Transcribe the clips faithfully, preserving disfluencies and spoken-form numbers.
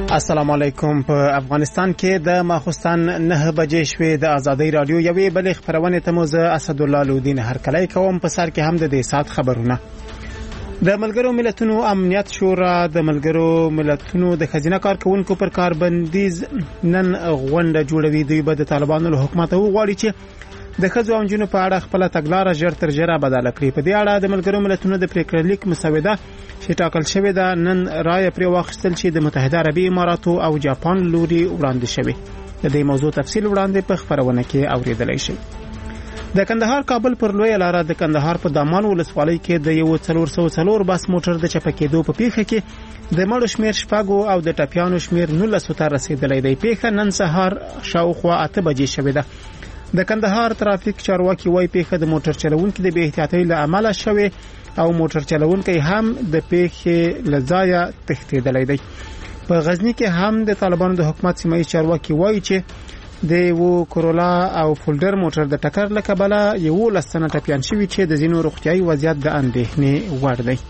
السلام علیکم. په افغانستان کې د ماخوستان نه بجې شوې د ازادۍ رادیو یوې بلې خبرونه ته موزه اسدالله لودین هرکلی کوم. په سر کې هم د دې سات خبرونه. د ملګرو ملتونو امنیت شورا د ملګرو ملتونو د خزینه کارکونکو پر کاربندیز نن غونډه جوړوي. دوی به د طالبانو له حکومت وغواړي چې د ښځو او نجونو په اړه خپله تګلاره ژر تر ژره بدله کړي. په دې اړه د ملګرو ملتونو د پریکړه لیک مسوده چې ټاکل شوې ده نن رایه پرې واخیستل چې د متحده عربي اماراتو او جاپان لوري وړاندې شوې. د دې موضوع تفصیل وړاندې په خبرونه کې اوریدلای شئ. د کندهار کابل پر لوی لاره د کندهار په دامان ولسوالۍ کې د یو څلور سوه څلور بس موټر د چپه کېدو په پیښه کې د مړو شمیر شپږو او د ټپیانو شمیر نولسو ته رسیدلی دی. پیښه نن سهار شاوخوا اته بجې شوې ده. د کندهار ترافیک چارواکي وايي پیښه د موټر چلوونکو د بې احتیاطۍ له امله شوې او موټر چلوونکی هم د پیښې له ځایه تښتېدلی دی. په غزنی کې هم د طالبانو د حکومت سیمایي چارواکي وايي چې د یو کورولا او فولډر موټر د ټکر له کبله یولس تنه ټپیان شوي چې د ځینو روغتیایي وضعیت د اندېښنې وړ دی.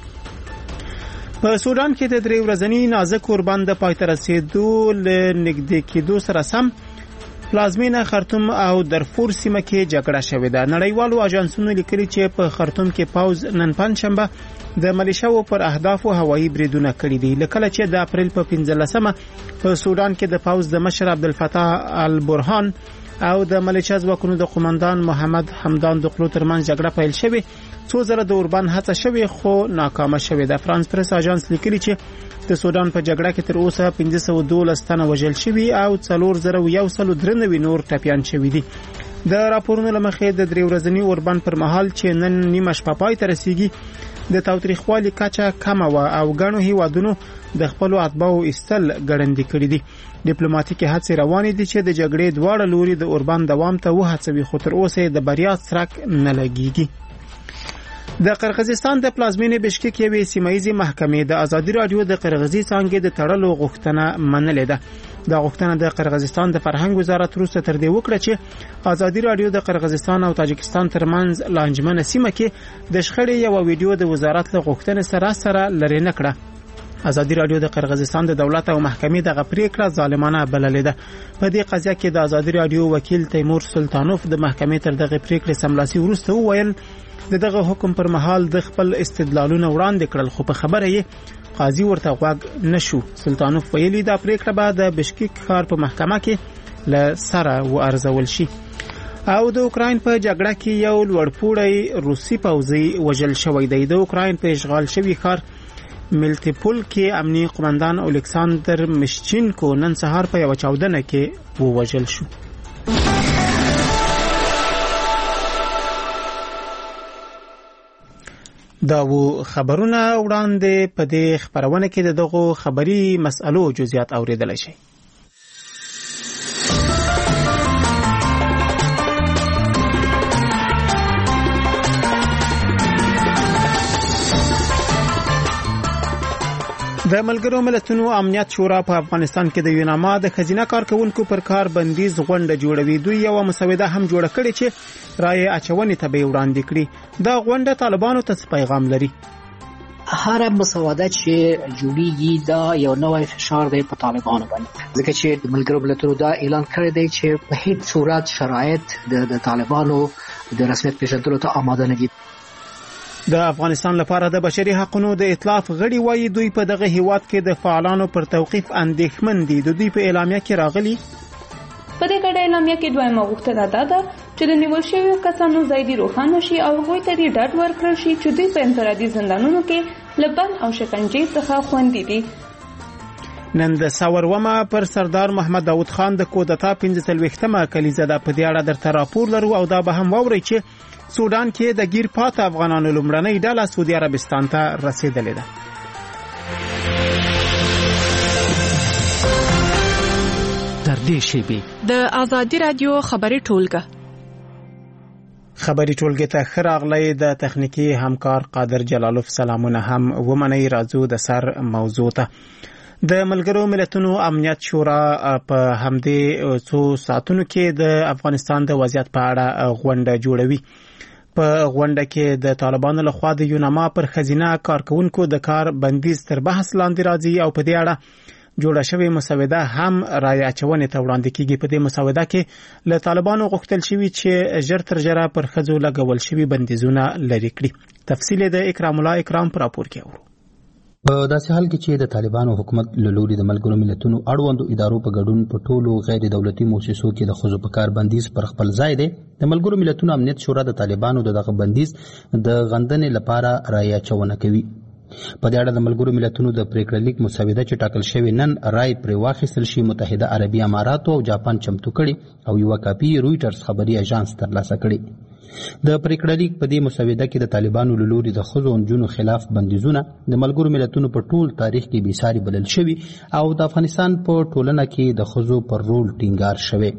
په سودان کې د درې ورځني نازک اوربند د پای ته رسېدو له نږدې کېدو سره سم پلازمینه خرطوم او درفور سیمه کې جګړه شوې ده. نړیوالو اژانسونو لیکلي چې په خرطوم کې پوز نن پنځشنبه د ملیشیاو پر اهدافو هوایي بریدونه کړي دي. لکه چې د اپریل په پنځلسمه په سودان کې د پوز د مشر عبدالفتاح البرهان او د ملیشیا ځواکونو د قومندان محمد حمدان دقلو ترمنځ جګړه پیل شوې. څو ځله د اوربند هڅه شوې خو ناکامه شوې ده. فرانس پریس اژانس لیکلي چې د سودان په جګړه کې تر اوسه پنځه سوه دولس تنه وژل شوي او څلور زره یو سل درې نوي نور ټپیان شوي دي. د راپورونو له مخې د درې ورځني اوربند پر مهال چې نن نیمه شپه پای ته رسیږي د تاوتریخوالي کچه کمه وه او ګڼو هیوادونو د خپلو اتباعو ایستل ګړندي کړي دي. ډیپلوماټیکې هڅې روانې دي چې د جګړې دواړه لوري د اوربند دوام ته وهڅوي خو تر اوسه د بریا څرک نه لګیږي. د قرغیزستان د پلازمینې بشکک یوې سیمایي محکمې د ازادي رادیو د قرغیزي څانګې د تړلو غوښتنه منلې ده. دا غوښتنه د قرغیزستان د فرهنګ وزارت وروسته تر دې وکړه چې ازادي رادیو د قرغیزستان او تاجکستان ترمنځ لانجمنه سیمه کې د شخړې یو ویډیو د وزارت له غوښتنې سره سره لرې نه کړه. ازادي رادیو د قرغیزستان د دولت او محکمې دغه پریکړه ظالمانه بللې ده. په دې قضیه کې د ازادي رادیو وکیل تیمور سلطانوف د محکمې تر دغه پریکړې سملاسي وروسته وویل د دغه حکم پر مهال د خپل استدلالونه وړاندې کړل خو په خبره یې قاضي ورته غوږ نشو. سلطانوف ویلي دا پریکړه به د بشکک ښار په محکمه کې له سره وارزول شي. او د اوکراین په جګړه کې یو لوړپوړی روسي پوځي وژل شوی دی. د اوکراین په اشغال شوی ښار ملتیپول کې امنیتي قومندان الکساندر مشچینکو نن سهار په یو چاودنه کې ووژل شو. دا و خبرونه وړاندې په دې خبرونه کې دغه خبري مسألو جزئیات اوریدل شي. د ملګرو ملتونو امنیت شورا په افغانستان کې د یوناما د خزینه کارکونکو پر کار بندیز غونډه جوړوي. دوی یو مسوده هم جوړ کړي چې رائے اچونې ته به وړاندې کړي. دا غونډه طالبانو ته پیغام لري. هر مسوده چې جوړیږي دا یو نوې فشار دی په طالبانو باندې ځکه چې د ملګرو ملتونو دا اعلان کړی دی چې په هیڅ صورت شرایط د طالبانو د رسمیت پیژندلو ته آماده نه دي. د افغانستان لپاره د بشري حقوقو د ائتلاف غړي وایي دوی په دغه هیواد کې د فعالانو پر توقیف اندېښمن دي. د دوی په اعلامیه کې راغلي په دې ګډه اعلامیه کې دویمه غوښتنه ده ده چې د نیول شویو کسانو ځای دې روښانه شي او هغوی ته دې ډاډ ورکړل شي چې دوی په انفرادي زندانونو کې له بند او شکنجې څخه خوندي دي. نن د ساورومه پر سردار محمد داود خان د کودتا پنځه څلوېښتمه کلیزه ده. په دې اړه درته راپور لرو او دا به هم واورئ چې سودان کې د گیر پات افغانانو لومړنۍ ډله سعودي عربستان ته رسیدلې ده. تر دې شیبې د ازادي رادیو خبري ټولګه خبري ټولګه ته خراغلې د تخنیکی همکار قادر جلالوف سلامونه هم ومني. راځو د سر موضوع ته. د ملګرو ملتونو امنیت شورا په همدې څو ساعتونو کې د افغانستان د وضعیت په اړه غونډه جوړوي. په غونډه کې د طالبانو لخوا د یوناما پر خزینه کارکونکو د کار بندیز تر بحث لاندې راځي او په دې اړه جوړه شوې مسوده هم رای اچونې ته وړاندې کیږي. په دې مسوده کې له طالبانو غوښتل شوی چې ژر تر ژره پر ښځو لګول شوي بندیزونه لرې کړي. تفصیل د اکرام الله اکرام پر راپور کې اورو. په داسې حال کې چې د طالبانو حکومت له لوري د ملګرو ملتونو اړوندو ادارو په ګډون په ټولو غیر دولتي مؤسسو کې د ښځو په کار بندیز پر خپل ځای دی، د ملګرو ملتونو امنیت شورا د طالبانو دغه بندیز د غندنې لپاره رایه اچونه کوي. په دې اړه د ملګرو ملتونو د پریکړه لیک مسوده چې ټاکل شوی نن رای پرې واخیستل شي متحده عربي اماراتو او جاپان چمتو کړي او یوه کاپي رویټرز خبري اژانس ترلاسه کړي. د پریکړه لیک په دې مسوده کې د طالبانو له لوري د ښځو او نجونو خلاف بندیزونه د ملګرو ملتونو په ټول تاریخ کې بېساري بلل شوي او د افغانستان په ټولنه کې د ښځو پر رول ټینګار شوی.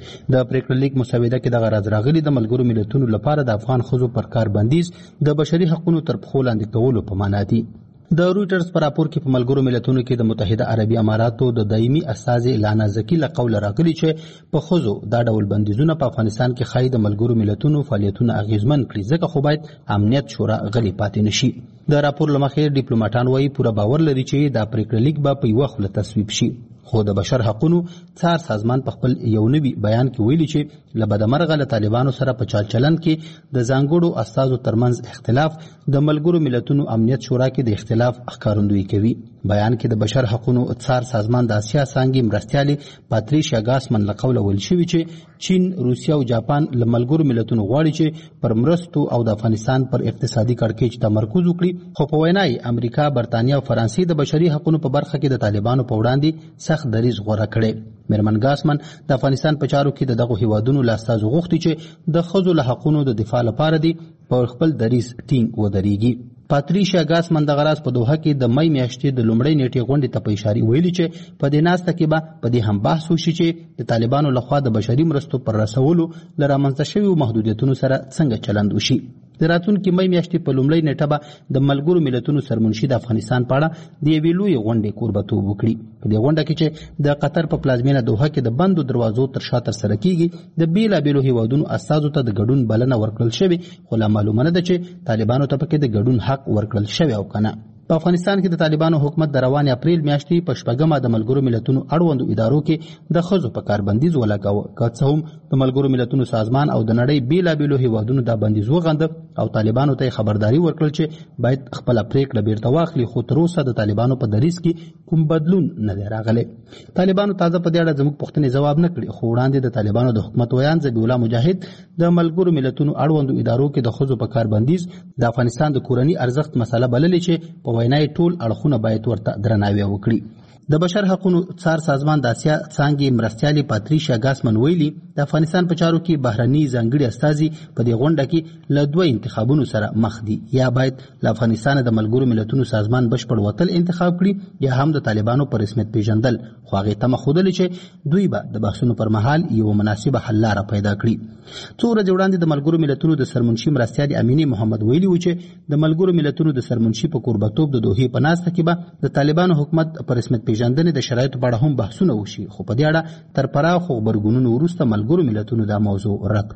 د پریکړه لیک مسوده کې دغه راز راغلي د ملګرو ملتونو لپاره د افغان ښځو پر کار بندیز د بشري حقوقو تر پښو لاندې کولو په معنا دی. د رویټرز په راپور کې په ملګرو ملتونو کې د متحده عربي اماراتو د دایمي استازي لانا زکی له قوله راغلي چې په ښځو دا ډول بندیزونه په افغانستان کې ښایي د ملګرو ملتونو فعالیتونه اغیزمن کړي، ځکه خو باید امنیت شورا غلی پاتې نشي. د راپور له مخې ډیپلوماټان وایي پوره باور لري چې دا پریکړه لیک به په یوه خوله تصویب شي، خو د بشر حقوقو څار سازمان په خپل یو نوي بیان کې ویلي چې له بدمرغه له طالبانو سره په چال چلن کې د ځانګړو استازو ترمنځ اختلاف د ملګرو ملتونو امنیت شورا کې د اختلاف ښکارندویي کوي. بیان کې د بشر حقوقو څار سازمان د اسیا څانګې مرستیالې پاتریشیا ګاسمن له قوله ویل شوي چې چین، روسیا او جاپان له ملګرو ملتونو غواړي چې پر مرستو او د افغانستان پر اقتصادي کړکېچ تمرکز وکړي، خو په وینا یې امریکا، برتانیا او فرانسې د بشري حقوقو په برخه کې د طالبانو په وړاندې سخت دریځ غوره کړی. میرمن ګاسمن د افغانستان په چارو کې د دغو هیوادونو له استازو غوښتي چې د ښځو له حقوقو د دفاع لپاره دي په خپل دریځ ټینګ ودرېږي. پاتریشیا ګاسمن دغه راز په دوحه کې د مې میاشتې د لومړۍ نیټې غونډې ته په اشاره ویلي چې په دې ناسته کې به په دې هم بحث وشي چې د طالبانو لخوا د بشري مرستو پر رسولو له رامنځته شویو محدودیتونو سره څنګه چلند وشي. د راتلونکي مې میاشتې په لومړۍ نیټه به د ملګرو ملتونو سرمنشي د افغانستان په اړه د یوې لویې غونډې کوربهتوب وکړي. په دې غونډه کې چې د قطر په پلازمینه دوحه کې د بندو دروازو تر شا ترسره کیږي د بیلابیلو هیوادونو استازو ته د ګډون بلنه ورکړل شوې، خو لا معلومه نه ده چې طالبانو ته پکې د ګډون حق ورکړل شوی او کنه. په افغانستان کې د طالبانو حکومت د روان اپریل میاشتې په شپږمه د ملګرو ملتونو اړوندو ادارو کې د ښځو په کار بندیز ولګاوه، که څه هم د ملګرو ملتونو سازمان او د نړۍ بیلابیلو هیوادونو دا بندیز وغنده او طالبانو ته خبرداري ورکړل چې باید خپله پریکړه بیرته واخلي، خو تر اوسه د طالبانو په دریځ کې کوم بدلون نه دی راغلی. طالبانو تازه په دې اړه زموږ پوښتنې ځواب نه کړي، خو وړاندې د طالبانو د حکومت ویان ذبیح الله مجاهد د ملګرو ملتونو اړوندو ادارو کې د ښځو په کار بندیز د افغانستان د کورني ارزښت مسله بللې چې په وینا یې ټول اړخونه باید ورته درناوی وکړي. د بشر حقوقو څار سازمان د اسیا څانګې مرستیالې پاتریشیا ګاسمن ویلي د افغانستان په چارو کې بهرني ځانګړي استازي په دې غونډه کې له دوه انتخابونو سره مخ دي، یا باید له افغانستان د ملګرو ملتونو سازمان بشپړ وتل انتخاب کړي یا هم د طالبانو په رسمیت پیژندل، خو هغې تمه ښودلې چې دوی به د بحثونو پر مهال یوه مناسبه حل لاره پیدا کړي. څو ورځې وړاندې د ملګرو ملتونو د سرمنشي مرستیالې امینې محمد ویلي و چې د ملګرو ملتونو د سرمنشي په کوربهتوب د دوحې په ناسته کې به د طالبانو حکومت په رسمیت پیژندنې د شرایطو په اړه هم بحثونه وشي، خو په دې اړه تر پراخو غبرګونونو وروسته ملګرو ملتونو دا موضوع رد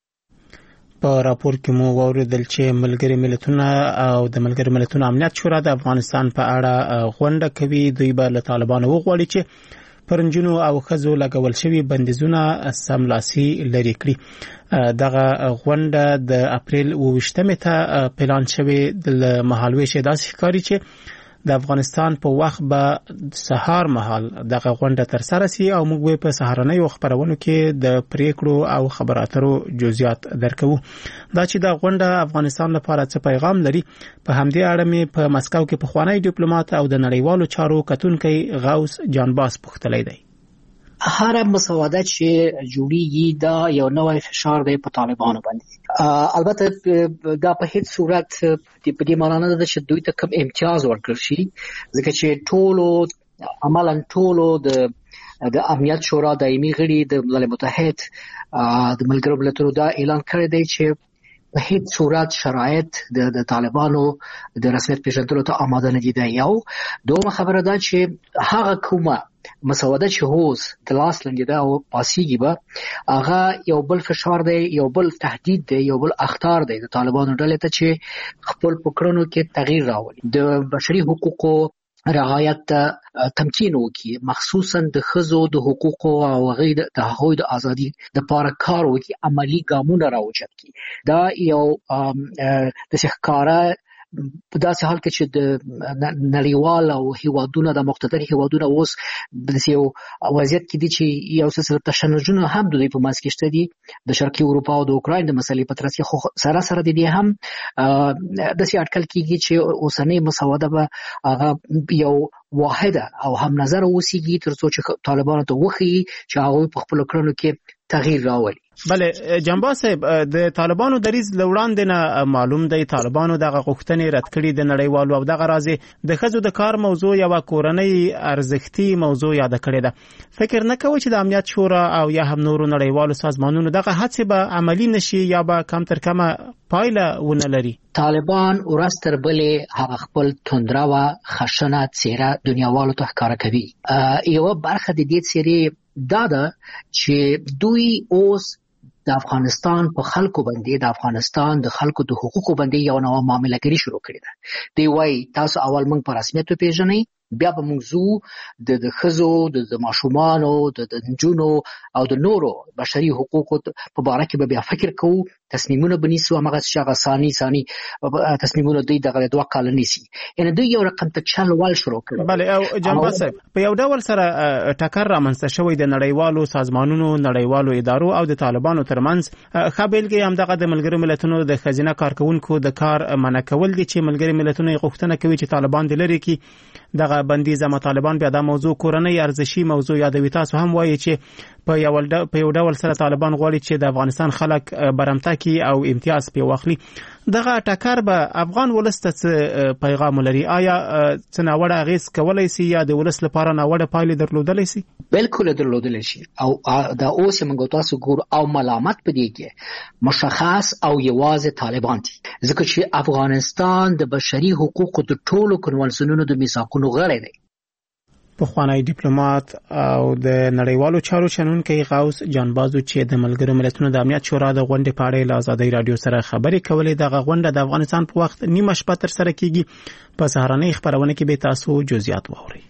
کړه. په راپور کې مو واوریدل چې ملګري ملتونه او د ملګري ملتونو امنیت شورا د افغانستان په اړه غونډه کوي. دوی به له طالبانو وغواړي چې پر نجونو او ښځو لګول شوي بندیزونه سملاسي لرې کړي. دغه غونډه د اپریل اوویشتمې ته پلان شوې، د مهالویش داسې ښکاري چې د افغانستان په وخت به سهار مهال دغه غونډه ترسره سي او موږ به په سهارنیو خبرونو کې د پریکړو او خبرو اترو جزئیات درکوو. دا چې د غونډه افغانستان لپاره څه پیغام لري، په همدې اړه مې په مسکو کې پخوانی ډیپلوماټ او د نړیوالو چارو کتونکی غوث جانباز پوښتلی دی. هر مسوده چې جوړیږي دا یو نوې فشار دی په طالبانو باندې. البته دا په هیڅ صورت په دې معنی نه ده چې دوی ته کوم امتیاز ورکړل شي، ځکه چې ټولو عملاً ټولو د د امنیت شورا دایمي غړي د ملل متحد د ملګرو ملتونو دا اعلان کړی دی چې په هیڅ صورت شرایط د د طالبانو د رسمیت پیژندلو ته آماده نه دي. دا یو. دومره خبره ده چې هغه کومه مسوده چې هوس د لاس لاندې ده او پاسیږي به هغه یو بل فشار دی، یو بل تهدید دی، یو بل اخطار دی د طالبانو ډلې ته چې خپل پکړونو کې تغییر راولي. د بشري حقوقو رعایت تمکین وکړي، مخصوصا د ښځو د حقوقو او هغوی د هغوی د ازادي دپاره کار وکړي، عملي ګامونه راوچت کړي. دا یو داسې ښکاره په داسې حال کې چې د نړیوال او هیوادونه د مقتدر هیوادونه اوس داسې یو وضعیت کې دي چې یو څه تشنجونه هم د دوی په منځ کې شته دي د شرقي اروپا او د اوکراین د مسلې په ترڅ کې، خو سره سره د دې هم داسې اټکل کېږي چې اوسنۍ مسوده به هغه یو واحده او هم نظر اوسیږي تر څو چې طالبانو ته وښیي چې هغوی په خپلو کړنو کې تغییر راولي. بله جنبا صاحب، د طالبانو دریځ له وړاندې نه معلوم دی طالبانو دغه غوښتنې رد کړي د نړیوالو، او دغه راز د ښځو د کار موضوع یوه کورنۍ ارزښتي موضوع یاده کړې ده. فکر نه کوئ چې د امنیت شورا او یا هم نورو نړیوالو سازمانونو دغه هڅې به عملي نشي یا به کم تر کمه پایله ونه لري؟ طالبان ورځ تر بلې هغه خپل توندروه خشنه څېره دنیاوالو ته ښکاره کوي. یوه برخه د دې څېرې دا ده چې دوی اوس د افغانستان په خلکو باندې د افغانستان د خلکو د حقوقو باندې یو نوې معاملهګري شروع کړې ده. دوی وایي تاسو اول موږ په رسمیت وپېژنئ، بیا به موږ ځو د ښځو د ماشومانو د نجونو او د نورو بشري حقوقو په باره کې به بیا فکر کوو، تصمیمونه به نیسو. همغه چې هغه ثاني ثاني تصمیمونه دوی دغه دوه کاله نیسي، یعنې دوی یو رقم ته چل ول شروع کړي. بله، او جنبا صاحب په یو ډول سره ټکر رامنځته شوی د نړیوالو سازمانونو، نړیوالو ادارو او د طالبانو ترمنځ. ښه بېلګې همدغه د ملګرو ملتونو د ښځینه کارکوونکو د کار منع کول دي چې ملګري ملتونه یې غوښتنه کوي چې طالبان دې لرې کړي دغه بندیزه. طالبان بیا دا موضوع کورنۍ ارزشي موضوع یادوي. تاسو هم وایي چې په یو په یو ډول سره طالبان غواړي چې د افغانستان خلک برمته کړي او امتیاز پرې واخلي. دغه ټکر به افغان ولس ته څه پیغام ولري؟ آیا څه ناوړه اغېز کولی سي یا د ولس لپاره ناوړه پایلې درلودلی سي؟ بالکل درلودلی شي. او دا اوس موږ تاسو ګورو او ملامت په دې کې مشخص او یوازې طالبان دي، ځکه چې افغانستان د بشري حقوقو د ټولو کنوانسیونونو د میثاقونو غړی دی. پخوانی ډیپلوماټ او د نړیوالو چارو شنونکی غوث جانبازو چې د ملګرو ملتونو د امنیت شورا د غونډې په اړه له ازادۍ رادیو سره خبرې کولې. دغه غونډه د افغانستان په وخت نیمه شپه تر سره کیږي. په سهارنۍ خبرونه کې به تاسو جزئیات واورئ.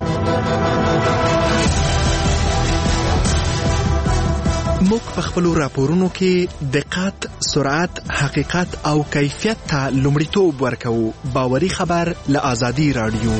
موږ په خپلو راپورونو کې دقت، سرعت، حقیقت او کیفیت ته لومړیتوب ورکوو. باوري خبر له ازادۍ رادیو.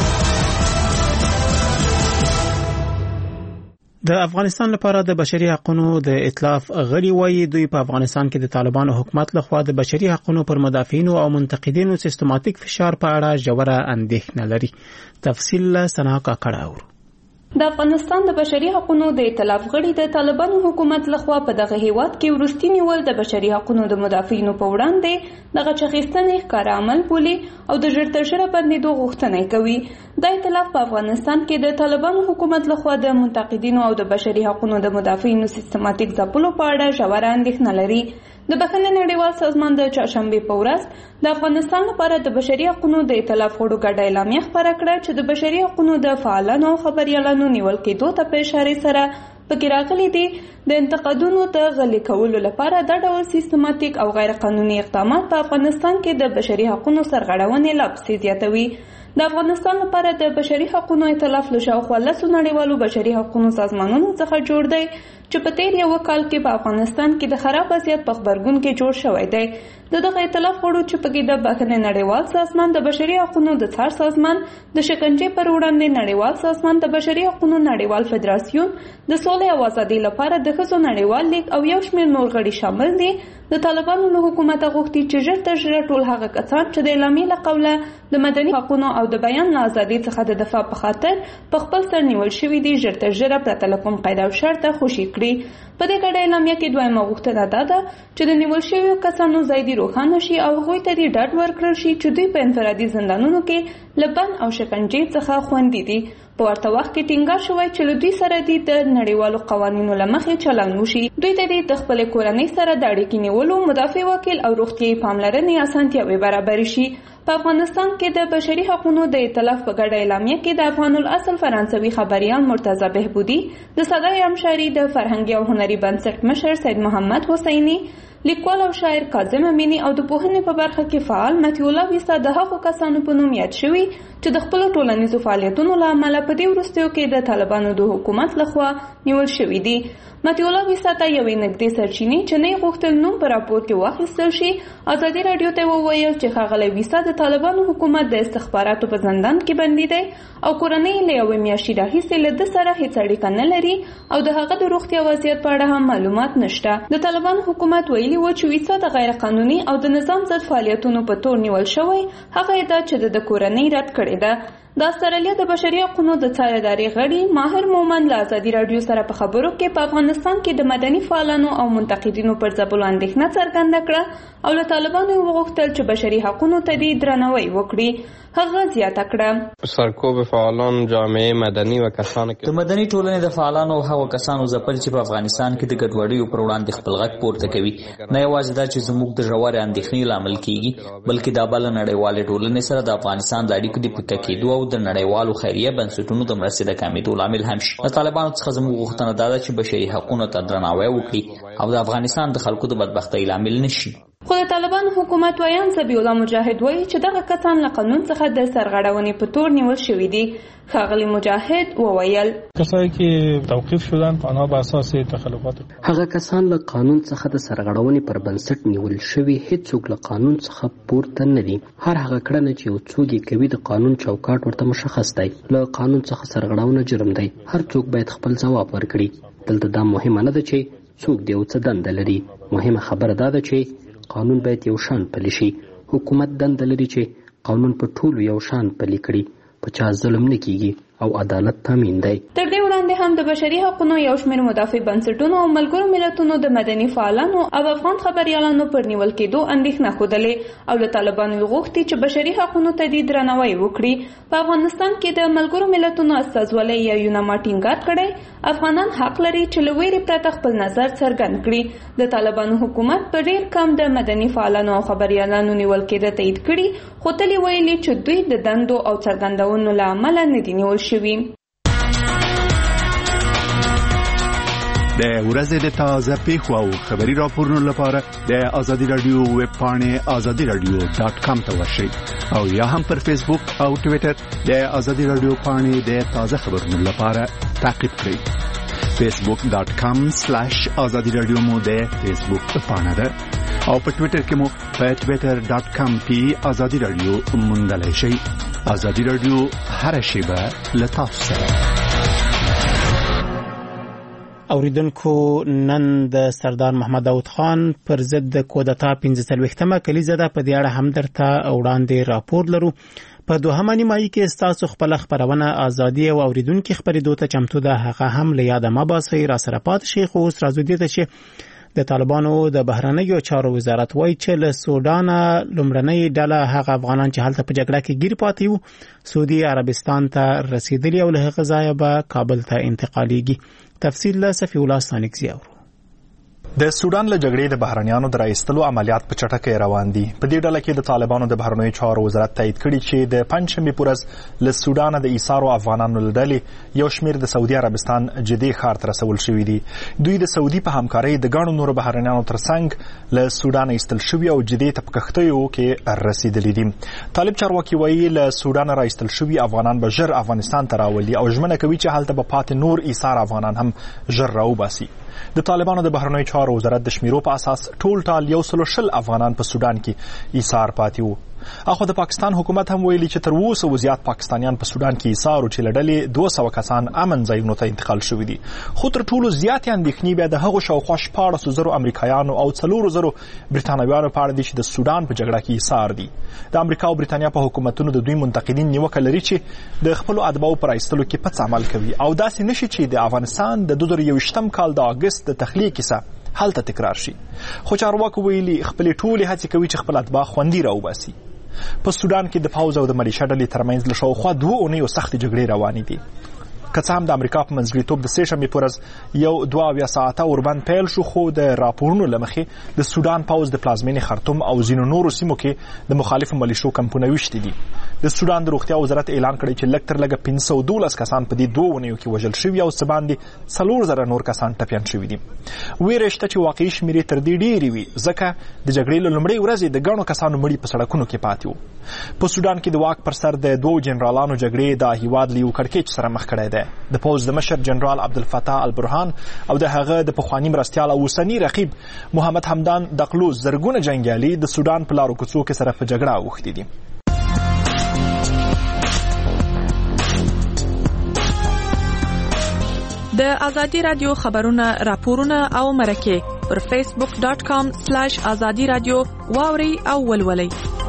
د افغانستان لپاره د بشري حقوقو د ائتلاف غړي وایي دوی په افغانستان کې د طالبانو حکومت لخوا د بشري حقوقو پر مدافعینو او منتقدینو سیستماتیک فشار په اړه ژوره اندېښنه لري. تفصیل سنا کاکړه اورو. د افغانستان د بشري حقوقو د ائتلاف غړي د طالبانو حکومت لخوا په دغه هیواد کې وروستي نیول د بشري حقوقو د مدافعینو په وړاندې دغه چغښتنې ښکاره عمل بولي او د ژر تر ژره بندېدو غوښتنه کوي. د ائتلاف په افغانستان کې د طالبانو حکومت لخوا د منتقدینو او د بشري حقوقو د مدافعینو سیستماتیک ځپلو په اړه ژوره اندېښنه لري. د بخښنې نړیوال سازمان د چهارشنبې په ورځ د افغانستان لپاره د بشري حقوقو د ائتلاف غړو ګډه اعلامیه خپره کړه چې د بشري حقوقو د فعالانو او خبريالانو نیول کېدو ته په اشاره سره پکې راغلي دي د انتقادونو د غلي کولو لپاره د ډول سیستماتیک او غیر قانوني اقدامات په افغانستان کې د بشري حقوقو سرغړونې لا پسې زیاتوي. د افغانستان لپاره د بشري حقوقو ائتلاف له شاوخوا لسو نړیوالو بشري حقوقو سازمانونو څخه جوړ دی چې په تیر یو کال کې په افغانستان کې د خراب وضعیت په خبرګون کې جوړ شوی دی. د دغه ائتلاف غړو چې پکې د بخښنې نړیوال سازمان، د بشري حقوقو د څار سازمان، د شکنجې پر وړاندې نړیوال سازمان، د بشري حقوقو نړیوال فدراسیون، د سولې او ازادۍ لپاره د ښځو نړیوال لیګ او یو شمېر نور غړي شامل دي. د طالبانو له حکومت غوښتي چې ژر تر ژره ټول هغه کسان چې د اعلامیې له قوله د مدني حقوقو او د بیان له ازادۍ څخه د دفاع په خاطر په خپل سر نیول شوي دي ژر تر ژره پرته له کوم قید او شرطه خوشي کړي. په دې ګډه اعلامیه کې دویمه غوښتنه دا ده چې د نیول شویو کسانو ځای دې روښانه شي او هغوی ته دې ډاډ ورکړل شي چې دوی په انفرادي زندانونو کې له بند او شکنجې څخه خوندي دي. په ورته وخت کې ټینګار شوی چې له دوی سره دې د نړیوالو قوانینو له مخې چلند وشي. دوی ته دې د خپلې کورنۍ سره د اړیکې نیولو، مدافع وکیل او روغتیایي پاملرنې اسانتیاوې برابرې شي. په افغانستان کې د بشري حقوقو د ائتلاف په ګډه اعلامیه کې د افغان الاصل فرانسوي خبريال مرتضی بهبودي، د صدای امشاري د فرهنګي او هنري بنسټ مشر سید محمد حسیني، لیکوال او شاعر کاظم امینی او د پوهنې په برخه کې فعال مطیع الله ویسا د هغو کسانو په نوم یاد شوي چې د خپل ټولنیزو فعالیتونو له امله په دې وروستیو کې د طالبانو د حکومت لخوا نیول شوي دي. مطیع الله ویساته یوې نږدې سرچینې چې نه یې غوښتل نوم په راپور کې واخیستل شي ازادي راډیو ته وویل چې ښاغلی ویسا د طالبانو حکومت د استخباراتو په زندان کې بندي دی او کورنۍ له یوې میاشتې راهیسې له ده سره هیڅ اړیکه نه لري او د هغه د روغتیا وضعیت په اړه هم معلومات نشته. د طالبانو حکومت ویلي و چې ویسا د غیر قانوني او د نظام ضد فعالیتونو په تور نیول شوی، هغه ادعا چې د کورنۍ رد کړې ده. د استرالیا د بشري حقوقو د څار ادارې غړي ماهر مومن له ازادي راډیو سره په خبرو کې په افغانستان کې د مدني فعالانو او منتقدینو پر ځپلو اندېښنه څرګنده کړه او له طالبانو یې وغوښتل چې بشري حقوقو ته دې درناوی وکړي. هغه زیاته کړه سرکوب فعالان جامعه مدني و کسانو کې د مدني ټولنې د فعالانو او هغو کسانو ځپل چې په افغانستان کې د ګډوډیو پر وړاندې خپل غږ پورته کوي، نه یوازې دا چې زموږ د ژورې اندېښنې لامل کیږي بلکې دا بله نړیوالې ټولنې سره د افغانستان د اړیکو د پیکه کېدو او د نړیوالو خیریه بنسټونو د مرستې د کمېدو لامل هم شي. د طالبانو څخه زموږ غوښتنه دا ده چې بشري حقونو ته درناوی وکړي او د افغانستان د خلکو د بدبختۍ لامل نشي. خو د طالبانو حکومت ویان ذبیح الله مجاهد وایي چې دغه کسان له قانون څخه د سرغړونې په تور نیول شوي دي. ښاغلی مجاهد وویل کسایی که توقیف شدن آنها بر اساس تخلفات هغه کسان له قانون څخه د سرغړونې پر بنسټ نیول شوي هیڅوک له قانون څخه پورته نه دي. هر هغه کړنه چې یو څوک یې کوي د قانون چوکاټ ورته مشخص دی. له قانون څخه سرغړونه جرم دی. هر څوک باید خپل ځواب ورکړي. دلته دا مهمه نه ده چې څوک د یو څه دنده لري، مهمه خبره دا ده چې قانون باید یو شان پلی شي. حکومت دنده لري چې قانون په ټولو یو شان پلی کړي، په چا ظلم نه کیږي او عدالت تامین دی. تر دې وړاندې هم د بشري حقوقو یو شمېر مدافع بنسټونو او ملګرو ملتونو د مدني فعالانو او افغان خبريالانو پر نیول کېدو اندېښنه ښودلې او له طالبانو یې غوښتي چې بشري حقوقو ته دې درناوی وکړي. په افغانستان کې د ملګرو ملتونو استازولۍ یا یوناما ټینګار کړی افغانان حق لري چې له ویرې پرته خپل نظر څرګند کړي. د طالبانو حکومت په ډېر کم د مدني فعالانو او خبريالانو نیول کېده تایید کړي، خو تل یې ویلي چې دوی د دندو او څرګندونو له امله نه دي نیول شوي. د ورځې د تازه پیښو او خبري راپورونو لپاره د ازادي رادیو ویب پاڼې ازادي رادیو ډاټ کام ته ورشئ او یا هم پر فیسبوک او ټوئیټر د ازادي رادیو پاڼې د تازه خبرونو لپاره تعقیب کړئ. فیسبوک ډاټ کام سلیش ازادي رادیو مو د فیسبوک پاڼه ده او په ټوئیټر کې مو په ټوئیټر ډاټ کام پی ازادي رادیو موندلای شئ. ازادي رادیو هر شیبه له تاسو سره. اوریدونکو نن د سردار محمد داود خان پر ضد د کودتا پنځه څلوېښتمه کلیزه ده، په دې اړه هم درته وړاندې راپور لرو. په دوهمه نیمایي کې ستاسو خپل خبرونه ازادي او اوریدونکو خبرېدو ته چمتو ده، هغه هم له یاده ما باسي را سره پات شي. خو اوس راځو دې ته چې د طالبانو د بهرنیو چارو وزارت وایي چې له سودان لومړنۍ ډله هغه افغانان چې هلته په جګړه کې ګیر پاتې وو سعودي عربستان ته رسیدلي او له هغه ځایه به کابل ته انتقالیږي. تفصیل له صفی الله ثانیکزی اورو. د سودان له جګړې د بهرنیانو د راایستلو عملیات په چټکۍ روان دي. په دې ډله کې د طالبانو د بهرنیو چارو وزارت تایید کړي چې د پنځشنبې په ورځ له سودان د ایثارو افغانانو له ډلې یو شمېر د سعودي عربستان جدي ښار ته رسول شوي دي. دوی د سعودي په همکارۍ د ګڼو نورو بهرنیانو ترڅنګ له سودان ایستل شوي او جدي ته په کښتیو کې رسیدلي دي. طالب چارواکي وایي له سودان راایستل شوي افغانان به ژر افغانستان ته راولي او ژمنه کوي چې هلته به پاتې نور ایثار افغانان هم ژر راوباسي. د طالبانو د بهرنیو چارو وزارت د شمیرو په اساس ټول ټال یو سل شل افغانان په سودان کې ایثار پاتې وو. اخو د پاکستان حکومت هم ویلي چې تر اوسه وزیات پاکستانیان په سودان کې ایثار او چې لړلې دوه سوه کسان امن ځایونو ته انتقال شوي دي. خو تر ټولو زیاتې اندېښنې بیا د هغو شاوخوا شپاړسو زرو امریکایانو او څلورو زرو برتانویانو په اړه دي چې د سودان په جګړه کې ایثار دي. د امریکا او برتانیا په حکومتونو د دوی منتقدین نیوکه لري چې د خپلو اتباعو پر ایستلو کې پڅ عمل کوي او داسې نشي چې د افغانستان د دوه زره یوویشتم کال د اګست د تخلیه کیسه هلته تکرار شي. خو چارواکو ویلي خپلې ټولې هڅې کوي چې خپل اتباع خوندي راوباسي. په سودان کې د پوځ او د ملیشه ډلې ترمنځ له شاوخوا دوه اونیو سختې جګړې روانې دي. که څه هم د امریکا په منځګړیتوب د سې شنبې په ورځ یو دوه اویا ساعته اوربند پیل شو، خو د راپورونو له مخې د سودان پوځ د پلازمینې خرطوم او ځینو نورو سیمو کې د مخالفو ملیشو کمپونه ویشتي دي. د سودان د روغتیا وزارت اعلان کړی چې لږ تر لږه پنځه سوه دولس کسان په دې دوه اونیو کې وژل شوي او څه باندې څلور زره نور کسان ټپیان شوي دي. ویره شته چې واقعي شمېرې تر دې ډېرې وي، ځکه د جګړې له لومړۍ ورځې د ګڼو کسانو مړي په سړکونو کې پاتې وو. په سودان کې د واک پر سر د دوو جنرالانو جګړې د هیواد له یو کړکېچ سره مخ کړی دی. د پوځ د مشر جنرال عبدالفتاح البرهان او د هغه د پخواني مرستیال او اوسني رقیب محمد حمدان دقلو زرګونه جنګیالي د سودان په لارو کوڅو کې سره په جګړه اوښتي دي. د ازادي رادیو خبرونه، راپورونه او مرکې پر فیسبوک ډاٹ کام سلیش ازادي رادیو واوري او ولولئ.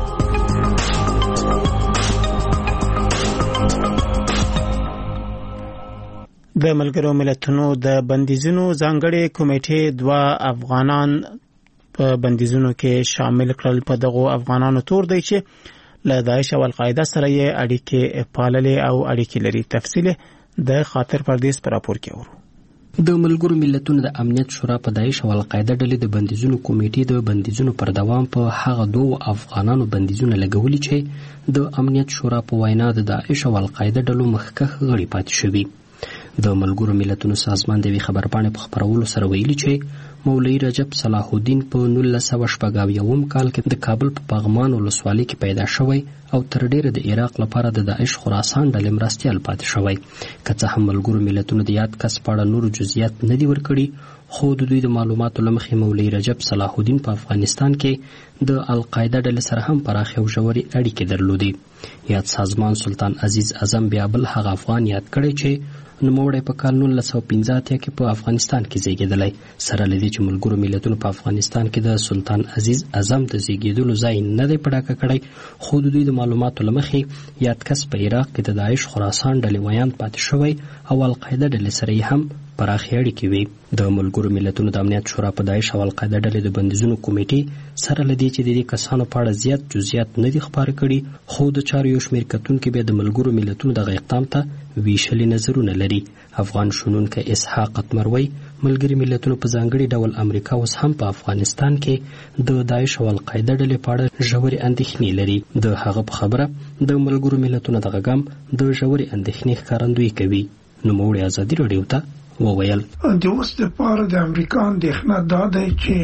د ملګرو ملتونو د بندیزونو ځانګړې کمیټې دوه افغانان په بندیزونو کې شامل کړل. په دغو افغانانو تور دی چې له داعش او القاعده سره یې اړیکې پاللې او اړیکې لري. تفصیل د خاطر پردیس پر راپور کې ورو. د ملګرو ملتونو د امنیت شورا په داعش او القاعده ډلې د بندیزونو کمیټې د بندیزونو پر دوام په هغه دوه افغانانو بندیزونه لګولي چې د امنیت شورا په وینا د داعش او القاعده ډلو مخکښ غړي پاتې شوي. د ملګرو ملتونو سازمان د وی خبرپاڼې په خبرولو سره ویلي چې مولوی رجب صلاح الدین په نولس سوه شپږ اویاوم کال کې د کابل په پغمان ولسوالۍ کې پیدا شوی او تر ډیره د عراق لپاره د داعش خراسان ډلې مرستیال پاتې شوی. که څه هم ملګرو ملتونو د یاد کس په اړه نورو جزئیات نه دي ورکړي، خو د دوی د معلوماتو له مخې مولوی رجب صلاح الدین په افغانستان کې د القاعده ډلې سره هم پراخې او ژورې اړیکې درلودې. یاد سازمان سلطان عزیز اعظم بیا بل هغه افغان یاد کړی چې نوموړی په کال نولس سوه پنځه اتیا کې په افغانستان کې زیږېدلی. سره له دې چې ملګرو ملتونو په افغانستان کې د سلطان عزیز اعظم د زیږېدلو ځای نه دی په ډاګه کړی، خو د دوی د معلوماتو له مخې یاد کس په عراق کې د داعش خراسان ډلې ویان پاتې شوی او القاعده ډلې سره یې هم پراخې اړیکې وي. د ملګرو ملتونو د امنیت شورا په داعش او القاعده ډلې د بندیزونو کمیټې سره له دې چې د دې کسانو په اړه زیات جزئیات نه دي خپاره کړي، خو د چارو یو شمېر کتونکي بیا د ملګرو ملتونو دغه اقدام ته ویشلي نظرونه لري. افغان شنونکی اسحاق اتمروي ملګري ملتونو په ځانګړي ډول امریکا اوس هم په افغانستان کې د داعش او القاعده ډلې په اړه ژورې اندېښنې لري. د هغه په خبره د ملګرو ملتونو دغه ګام د ژورې اندېښنې ښکارندویي کوي. نوموړی ازادي راډیو ته وویل د اوس دپاره د امریکا اندېښنه دا دی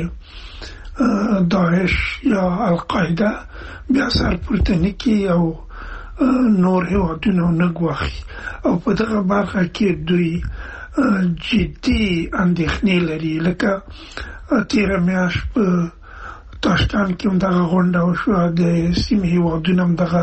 چې داعش یا القاعده بیا سرپورتني کړي او نور هیوادونه نه ګواښي، او په دغه برخه کې دوی جدي اندېښنې لري. لکه تېره میاشت په تاشکند کې هم دغه غونډه وشوه، د سیمې هیوادونه هم دغه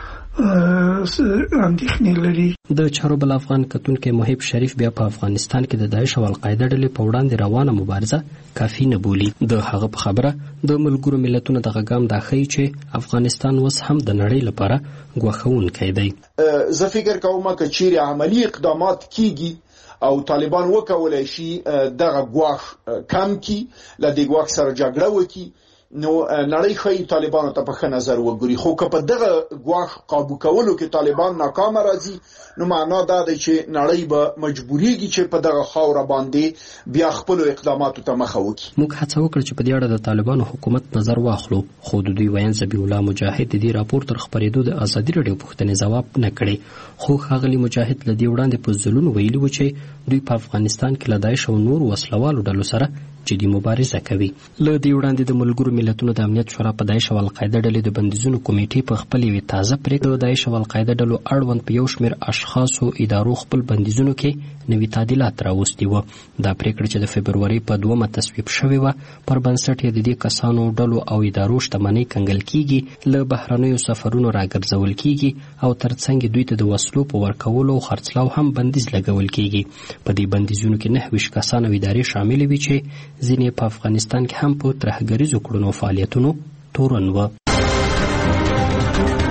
اندېښنې لري. د چارو بل افغان کتونکی محب شریف بیا په افغانستان کې د داعش او القاعده ډلې په وړاندې روانه مبارزه کافي نه بولي. د هغه په خبره د ملګرو ملتونو دغه ګام دا ښیي چې افغانستان اوس هم د نړۍ لپاره ګواښونکی دی. زه فکر کوم که چیرې عملی اقدامات کیږي او طالبان وکولای شي دغه ګواښ کم کړي، له دې ګواښ سره جګړه وکړي، نو نړۍ ښایي طالبانو ته په ښه نظر وګوري. خو که په دغه ګواښ قابو کولو کې طالبان ناکامه راځي، نو معنا دا دی چې نړۍ به مجبوریږي چې په دغه خاوره باندې بیا خپلو اقداماتو ته مخه وکړي. موږ هڅه وکړه چې په دې اړه د طالبانو حکومت نظر واخلو، خو د دوی ویاند ذبیح الله مجاهد د دې راپور تر خپرېدو د ازادي راډیو پوښتنې ځواب نه کړی. خو ښاغلي مجاهد له دې وړاندې په ځلونو ویلي و چې دوی په افغانستان کې له داعش او نورو وسلوالو ډلو سره جدي مبارزه کوي. له دې وړاندې د ملګرو ملتونو د امنیت شورا په داعش او القاعده ډلې د بندیزونو کمیټې په خپل یوې تازه پریکړه د داعش او القاعده ډلو اړوند په یو شمېر اشخاصو ادارو خپل بندیزونو کې نوي تعدیلات راوستي وو. دا پریکړه چې د فبرورۍ په دومه تصویب شوې وه، پر بنسټ یې د دې کسانو ډلو او ادارو شتمنۍ کنګل کیږي، له بهرنیو سفرونو راګرځول کیږي او ترڅنګ دوی ته د وسلو په ورکولو او خرڅلاو هم بندیز لګول کیږي. په دې بندیزونو کې نهه ویشت کسان او ادارې شامل وي چې ځینې په افغانستان کې هم په ترهګریزو کړنو فعالیتونو تورن و.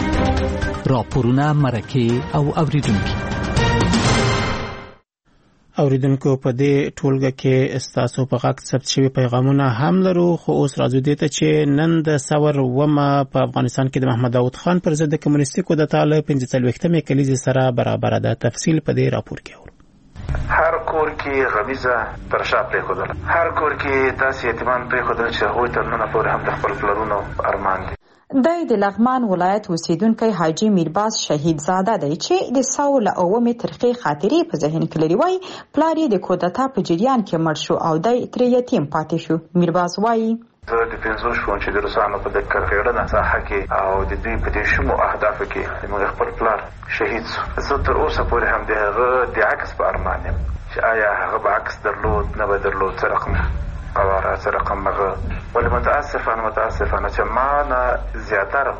راپورونه، مرکې او اوریدونکي. اوریدونکو په دې ټولګه کې استاسو په غاک ثبت شوی پیغامونه هم لرو خو اوس راځو دې ته چې نن د ثور ومه په افغانستان کې د محمد داود خان پر ضد د کمونیستي کودتا له پنځه څلوېښتمې کلیزې سره برابر ده. تفصیل په دې راپور کې اورو. هر کور کې غمیزه پر شا پرېښودله، هر کور کې داسې یتیمان پرېښودل چې هغوی تر ننه پورې هم د خپل پلرونو ارمان دي. دی د لغمان ولایت اوسیدونکی حاجی میرباز شهید زاده دی چې د ساو له اومې ترخې خاطرې په ذهن کې لري. وایي پلار یې د کودتا په جریان کې مړ شو او دی ترې یتیم پاتې شو. میرباز وایي زه د پنځو شپو چې د روسانو په د کرغېړنه ساحه کې او د دوی په دې شومو اهدافو کې زموږ خپل پلار شهید شو. زه تر اوسه پورې هم د هغه د عکس په ارمان یم چې آیا هغه به عکس درلود نه به درلود، څه رقم قواره، څه رقم هغه. ولې متاسفانه متاسفانه چې ما نه زیاتره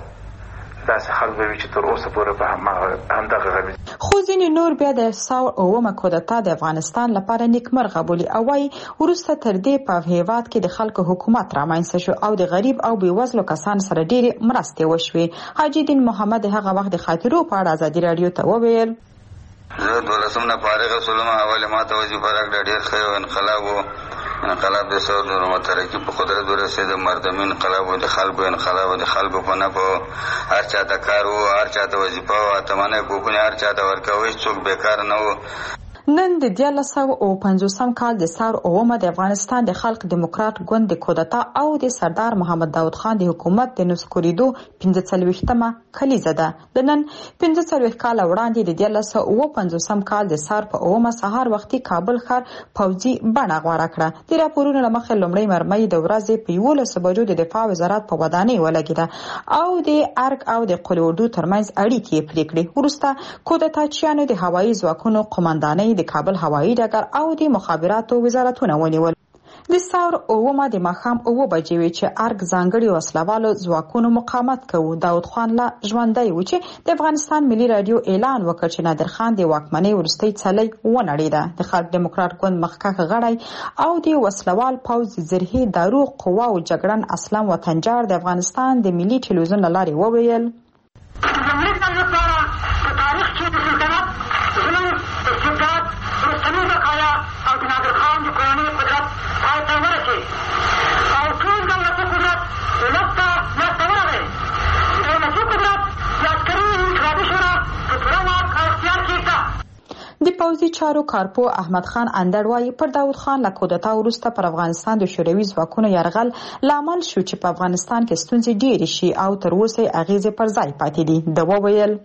داسې خلک به وي چې تر اوسه پورې په همدغه غمیز. خو ځینې نور بیا د ساو اومه کودتا د افغانستان لپاره نیکمرغه بولي او وایي وروسته تر دې په هیواد کې د خلکو حکومت رامنځته شو او د غریب او بېوزلو کسانو سره ډېرې مرستې وشوې. حاجي دین محمد هغه وخت د خاطرو په اړه ازادي راډیو ته وویل زه دولسم نه فارغه شولم، اول ما ته وظیفه راکړه، ډېر ښه انقلاب و. انقلاب د ثور د مترقي په قدرت ورسېد، مردمي انقلاب و، د خلکو انقلاب و، د خلکو په نفع هر چا ته کار و، هر چا ته وظیفه و، اتمانه کوپنې هر چا ته ورکوي، څوک بیکار نه و. نن د دیارلس سوه او پنځوسم کال د ساور اومه د افغانستان د خلق دیموکرات ګوند د کودتا او د سردار محمد داود خان د حکومت د نسکوریدو پنځه څلوېښتمه کلیزه ده. د نن پنځه څلوېښت کاله وړاندې د دیارلس سوه او پنځوسم کال د سار په اومه سهار وختي کابل ښار پوځي بڼه غوره کړه. د راپورونو له مخې لومړۍ مرمۍ د ورځې په یولسو بجو د دفاع وزارت په ودانۍ ولګېده او د ارګ او د قل اردو ترمنځ اړیکې یې پرې کړې. وروسته کودتاچیانو د هوایي ځواکونو قومندانۍ د کابل هوایي ډګر او د مخابراتو وزارتونه ونیول. د ساور اومه د ماښام اوه بجې وې چې ارګ ځانګړي وسلوالو ځواکونو مقاومت کوو. داود خان لا ژوندی و چې د افغانستان ملي راډیو اعلان وکړ چې نادر خان د واکمنۍ وروستۍ څلی ونړېده. د خلق دیموکرات ګوند مخکښ غړی او د وسلوال پوځ زرهي دارو قواو جګړن اسلم وطنجار د افغانستان د ملي ټلویزیون له لارې وویل د پوځي چارو کارپو احمد خان اندړ وایي پر داود خان له کودتا وروسته پر افغانستان د شوروي ځواکونو یرغل لامل شو چې په افغانستان کې ستونزې ډېرې شي او تر اوسه یې اغېزې پر ځای پاتې دي. ده وویل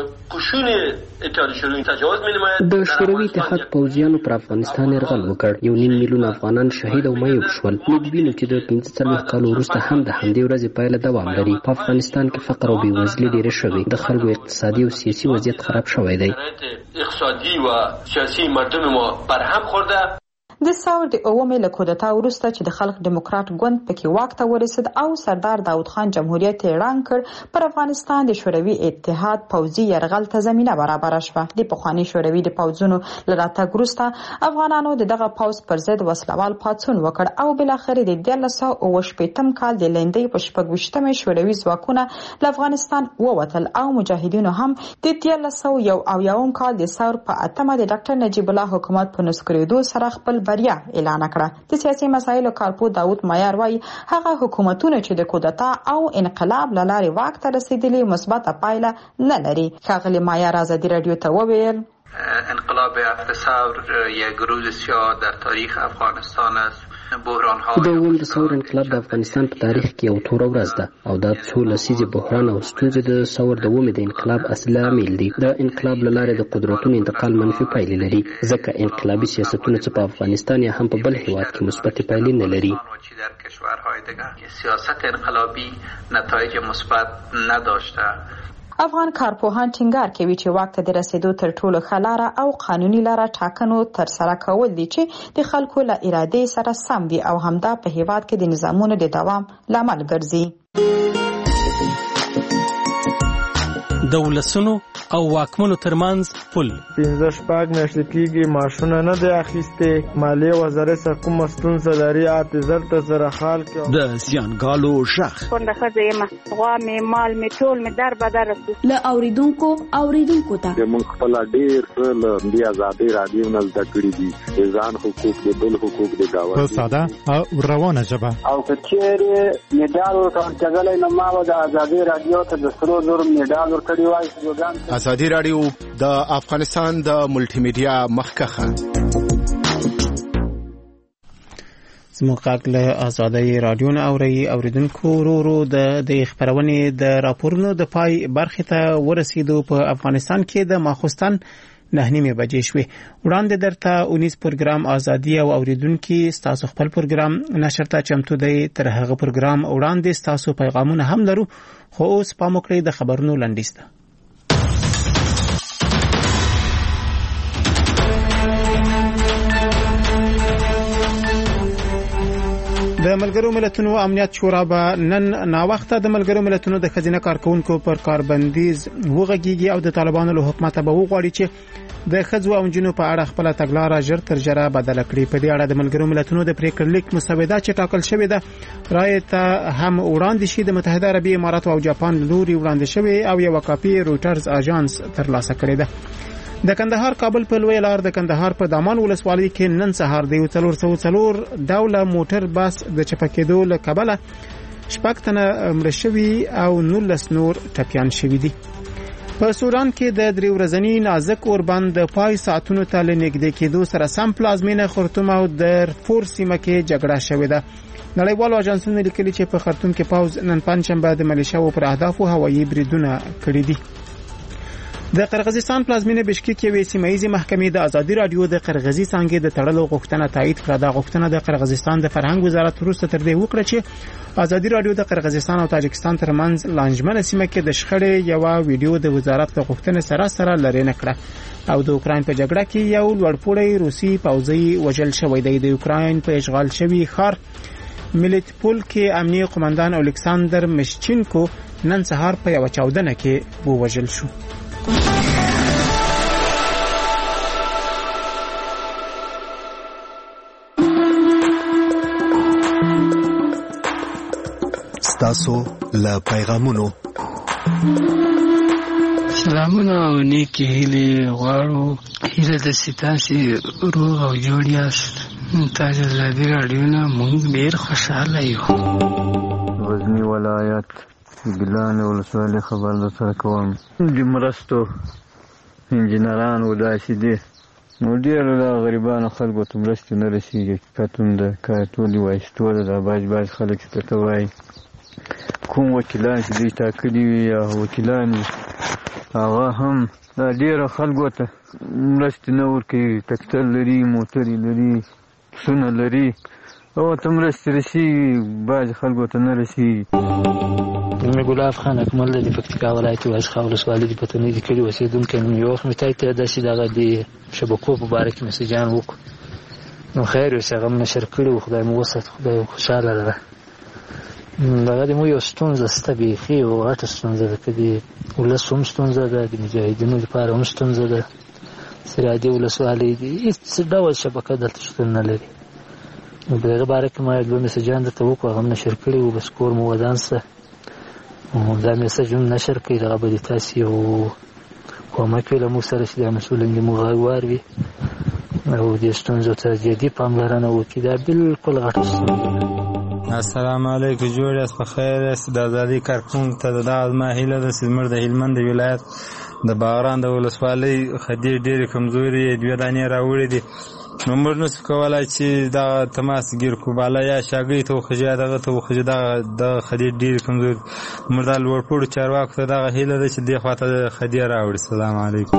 د شوروي اتحاد پوځیانو پر افغانستان یرغل وکړ، یو نیم میلیون افغانان شهید او معیوب شول. موږ وینو چې د پنځه څلوېښت کالو وروسته هم د همدې ورځې پایله دوام لري. په افغانستان کې فقر او بېوزلي ډېره شوې، د خلکو اقتصادي او سیاسي وضعیت خراب شوی دی. اقتصادي و سیاسي مردم ما برهم خورده. د ساور د اومې له کودتا وروسته چې د خلق دیموکرات ګوند پکې واک ته ورسېد او سردار داود خان جمهوریت یې ړنګ کړ، پر افغانستان د شوروي اتحاد پوځي یرغل ته زمینه برابره شوه. د پخواني شوروي د پوځونو له راتګ وروسته افغانانو د دغه پوځ پر ضد وسلوال پاڅون وکړ او بالاخره د دیارلس سوه اوه شپېتم کال د لندۍ په شپږ ویشتمې شوروي ځواکونه له افغانستان ووتل او مجاهدینو هم د دیارلس سوه یو اویاوم کال د ساور په اتمه د ډاکټر نجیب الله حکومت په نسکورېدو سره خپل بریا اعلان کړه. د سیاسي مسایلو کارپو داود مایار وایي هغه حکومتونه چې د کودتا او انقلاب له لارې واک ته رسیدلي مثبته پایله نه لري. ښاغلي مایار ازادي راډیو ته وویل انقلاب هفت ثور یک روز سیاه در تاریخ افغانستان است. د اووم د ثور انقلاب د افغانستان په تاریخ کې یو توره ورځ ده او دا څو لسیزې بحران او ستونزې د ثور د اوومې د انقلاب اصلي عامل دي. د انقلاب له لارې د قدرتونو انتقال منفي پایلې لري، ځکه انقلابي سیاستونه چې په افغانستان یا هم په بل هیواد کې مثبتې پایلې نه لري. در کشورهای دیگر سیاست انقلابی نتایج مثبت نداشته. افغان کارپوهان ټینګار کوي چې واک ته د رسیدو تر ټولو ښه لاره او قانوني لاره ټاکنو ترسره کول دي چې د خلکو له ارادې سره سم وي او همدا په هیواد کې د نظامونو د دوام لامل ګرځي. د ولسونو او واکمنو ترمنځ پل. پنځه شپږ میاشتې کېږي ماشونه نه دی اخیستې. مالیې وزارت څخه کومه ستونزه لري حافظر ته سره خال کې د زیانګالو غږ. کونډه ښځه یم، غوا مې مال مې ټول مې در بدر شو. له اوریدونکو اوریدونکو ته موږ خپل ډېر څه له دې ازادۍ رادیو نه زده کړي دي، د ځان حقوق د بل حقوق د ګاونډي په ساده او روانه ژبه. او که چېرې مډال ورکول کېدلی نو ما به د ازادۍ رادیو ته د سرو زرو مډال ورکړی وای. ازادي رادیو د افغانستان د ملټي میډیا مخکخه. زموږ غږ له ازادۍ رادیو نه اوري. اوریدونکو ورو ورو د د خبرونې د راپورونو د پای برخې ته ورسېدو. په افغانستان کې د ماخوستن نه نیمه بجې شوې. وړاندې درته اونیز پروګرام ازادي او اوریدونکو ستاسو خپل پروګرام نشر ته چمتو دی. تر هغه پروګرام وړاندې ستاسو پیغامونه هم لرو، خو اوس پام وکړئ د خبرونو لنډیز ته. د ملګرو ملتونو امنیت شورا به نن ناوخته د ملګرو ملتونو د خزینه کارکونکو پر کاربندیز وغږیږي او د طالبانو له حکومت به وغواړي چې د خځو او جنونو په اړه خپل تګلارې ژر تر ژره بدل کړي. په دې اړه د ملګرو ملتونو د پریکړې لیک مسوده چې ټاکل شوې ده رائے ته هم وړاندې شي. د متحده عربي امارات او جاپان لوري وړاندې شوې او یو کاپی رويټرز اژانس ترلاسه کړې ده. د کندهار کابل په لوی لار د کندهار په دامان ولسوالۍ کې نن سهار د څلور سوه څلور ډوله موټر بس د چپکېدو له کبله شپږ تنه مړه شوي او نولس نور ټپیان شوي دي. په سودان کې د درې ورځني نازک اوربند د پای ساعتونو ته لنږدې کېدو سره سم پلازمینه خرطوم او دارفور سیمه کې جګړه شوې ده. نړیوالو اژانسونو لیکلي چې په خرطوم کې پوز نن پنځشنبه د ملیشیاو پر اهدافو هوایي بریدونه کړي دي. د قرغیزستان پلازمینه بشکیک یوې سیمایي محکمې د ازادي رادیو د قرغیزي څنګه د تړلو غوښتنه تایید کړه. دا غوښتنه د قرغیزستان د فرهنګ وزارت وروسته تر دې وکړه چې ازادي رادیو د قرغیزستان او تاجکستان ترمنځ لانجمنه سیمه کې د شخړې یو ویډیو د وزارت د غوښتنې سره سره لري نه کړه. او د اوکراین په جګړه کې یو لوړپوړی روسي پوځي وژل شوی دی. د اوکراین په اشغال شوی ښار ملیټوپول کې امنیه قومندان الکساندر مشچینکو نن سهار په یو چاودنه کې ووژل شو. تاسو له پیغامونو سلامونه او نیکی هیلې غواړو. هیله د ستاسي روغ او جوړ یاست. تاسو ازادي رادیو نه موږ ډېر خوشاله یو. غزنی ولایت ګیلان ولسوالۍ خبر درته کوم. د مرستو انجینران وداسې دي نو ډېرو د غریبانو خلکو ته مرستې نه رسېږي. حقیقت د کارتولي وایستو ده. دا باج باج خلک چې ته وایي کوم وکیلان چې دوی ټاکلي وي یا وکیلان وي هغه هم ډېرو خلکو ته مرستې نه ورکوي. ټکټر لري، موټرې لري، پسونه لري او ته مرستې رسېږي، باج خلکو ته نه رسېږي. مې ګلاب خان اکمل د پکتیکا ولایت واشخا ولسوالۍ د پټنۍ د کلي اوسېدونکی یم. یو وخت مې تایید کړی داسې دغه د شبکو په باره کې مسیجان وکړو نو خیر اوس هغه م نشر کړي و. خدای مو وسات، خدای خوشحاله ده. دغه د مو یو ستونزه شته بیخي او غټه ستونزه ده. که د ولس هم ستونزه ده، د مجاهدینو لپاره هم ستونزه ده. سرحدي ولسوالۍ هېڅ ډول شبکه دلته شتون نه لري. نو په دغه باره کې ما دوه مسیجان درته وکړو، هغه م نشر کړي وو. بس کور مو ودان شه دا میسج هم نشر کړي. دغه به د تاسې یو کومک وي له موږ سره چې دا مسؤلین د موږ غږ واوري او دې ستونزو ته جدي پاملرنه وکړي. دا بالکل غټه ستونزه ده. السلام علیکم. جوړ یاست، په خیر یاست. د ازادي کارکونکو ته دغه زما هیله ده چې زموږ د هلمند ولایت د باغران د ولسوالۍ خدۍ ډېرې کمزورې دوه دانې راوړې دي. نو موږ نشو کولی چې دغه تماس ګیر کړو، بالا یا شاګۍ ته وخېږي یا دغه ته وخېږي. دغه خدۍ ډېرې کمزورې دي. موږ دا لوړپوړو چارواکو ته دغه هیله ده چې دې خواته خدۍ راوړي. السلام علیکم.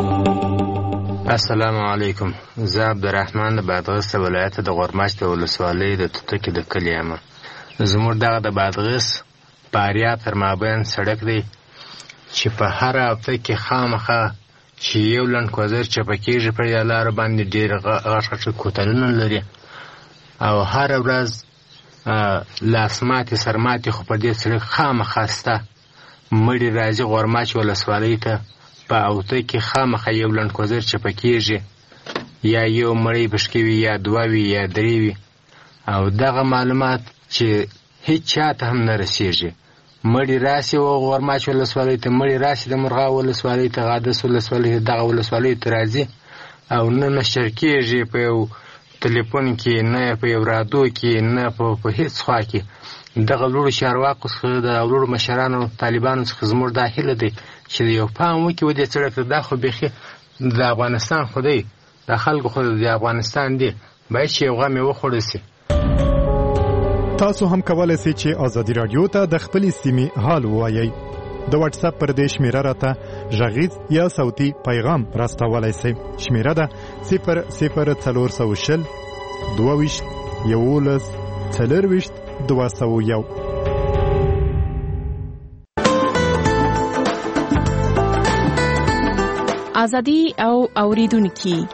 السلام علیکم. زه عبدالرحمن د بادغیس ولایت د غورماش د ولسوالۍ د توتکې د کلي یم. زموږ دغه د بادغیس فاریاب تر مابین سړک دی چې په هر هفته کې خامخا چې یو لنډ کوزر چپه کېږي پر دې لارو باندې ډېر غټ غټ کوتلونه لري او هره ورځ لاس ماتې سر ماتې خو په دې سړک خامخا شته. مړي راځي غورماچ ولسوالۍ ته په اوته کې خامخا یو لنډکوزر چپه کېږي، یا یو مړی پشکې وي، یا دوه وي، یا درې وي، او دغه معلومات چې هیڅ چا ته هم نه رسېږي. مړی راسي و غورماچ ولسوالۍ ته، مړی راسي د مرغاو ولسوالۍ ته، غادس ولسوالۍ ته، دغه ولسوالیو ته راځي او نه نشر کېږي په یو تلیفون کې، نه په یو رادیو کې، نه په هیڅ خوا کې. دغه لوړو چارواکو څخه، د لوړو مشرانو طالبانو څخه زموږ دا هیله دی چې یو پام وکړي و دې سړک ته. دا خو بیخي د افغانستان خو دی، د خلکو خو د افغانستان دی، باید چې یو غم یې وخوړل سي. تاسو هم کولای شئ چې ازادي رادیو ته د خپلې سیمې حال ووایئ. د واتس اپ پر دې شمیره راته غږیز یا صوتي پیغام راستولی شئ. شمیره ده صفر صفر څلور سوه شل دوه ویشت یولس څلرویشت دوه سوه یو. ازادي او اوریدونکي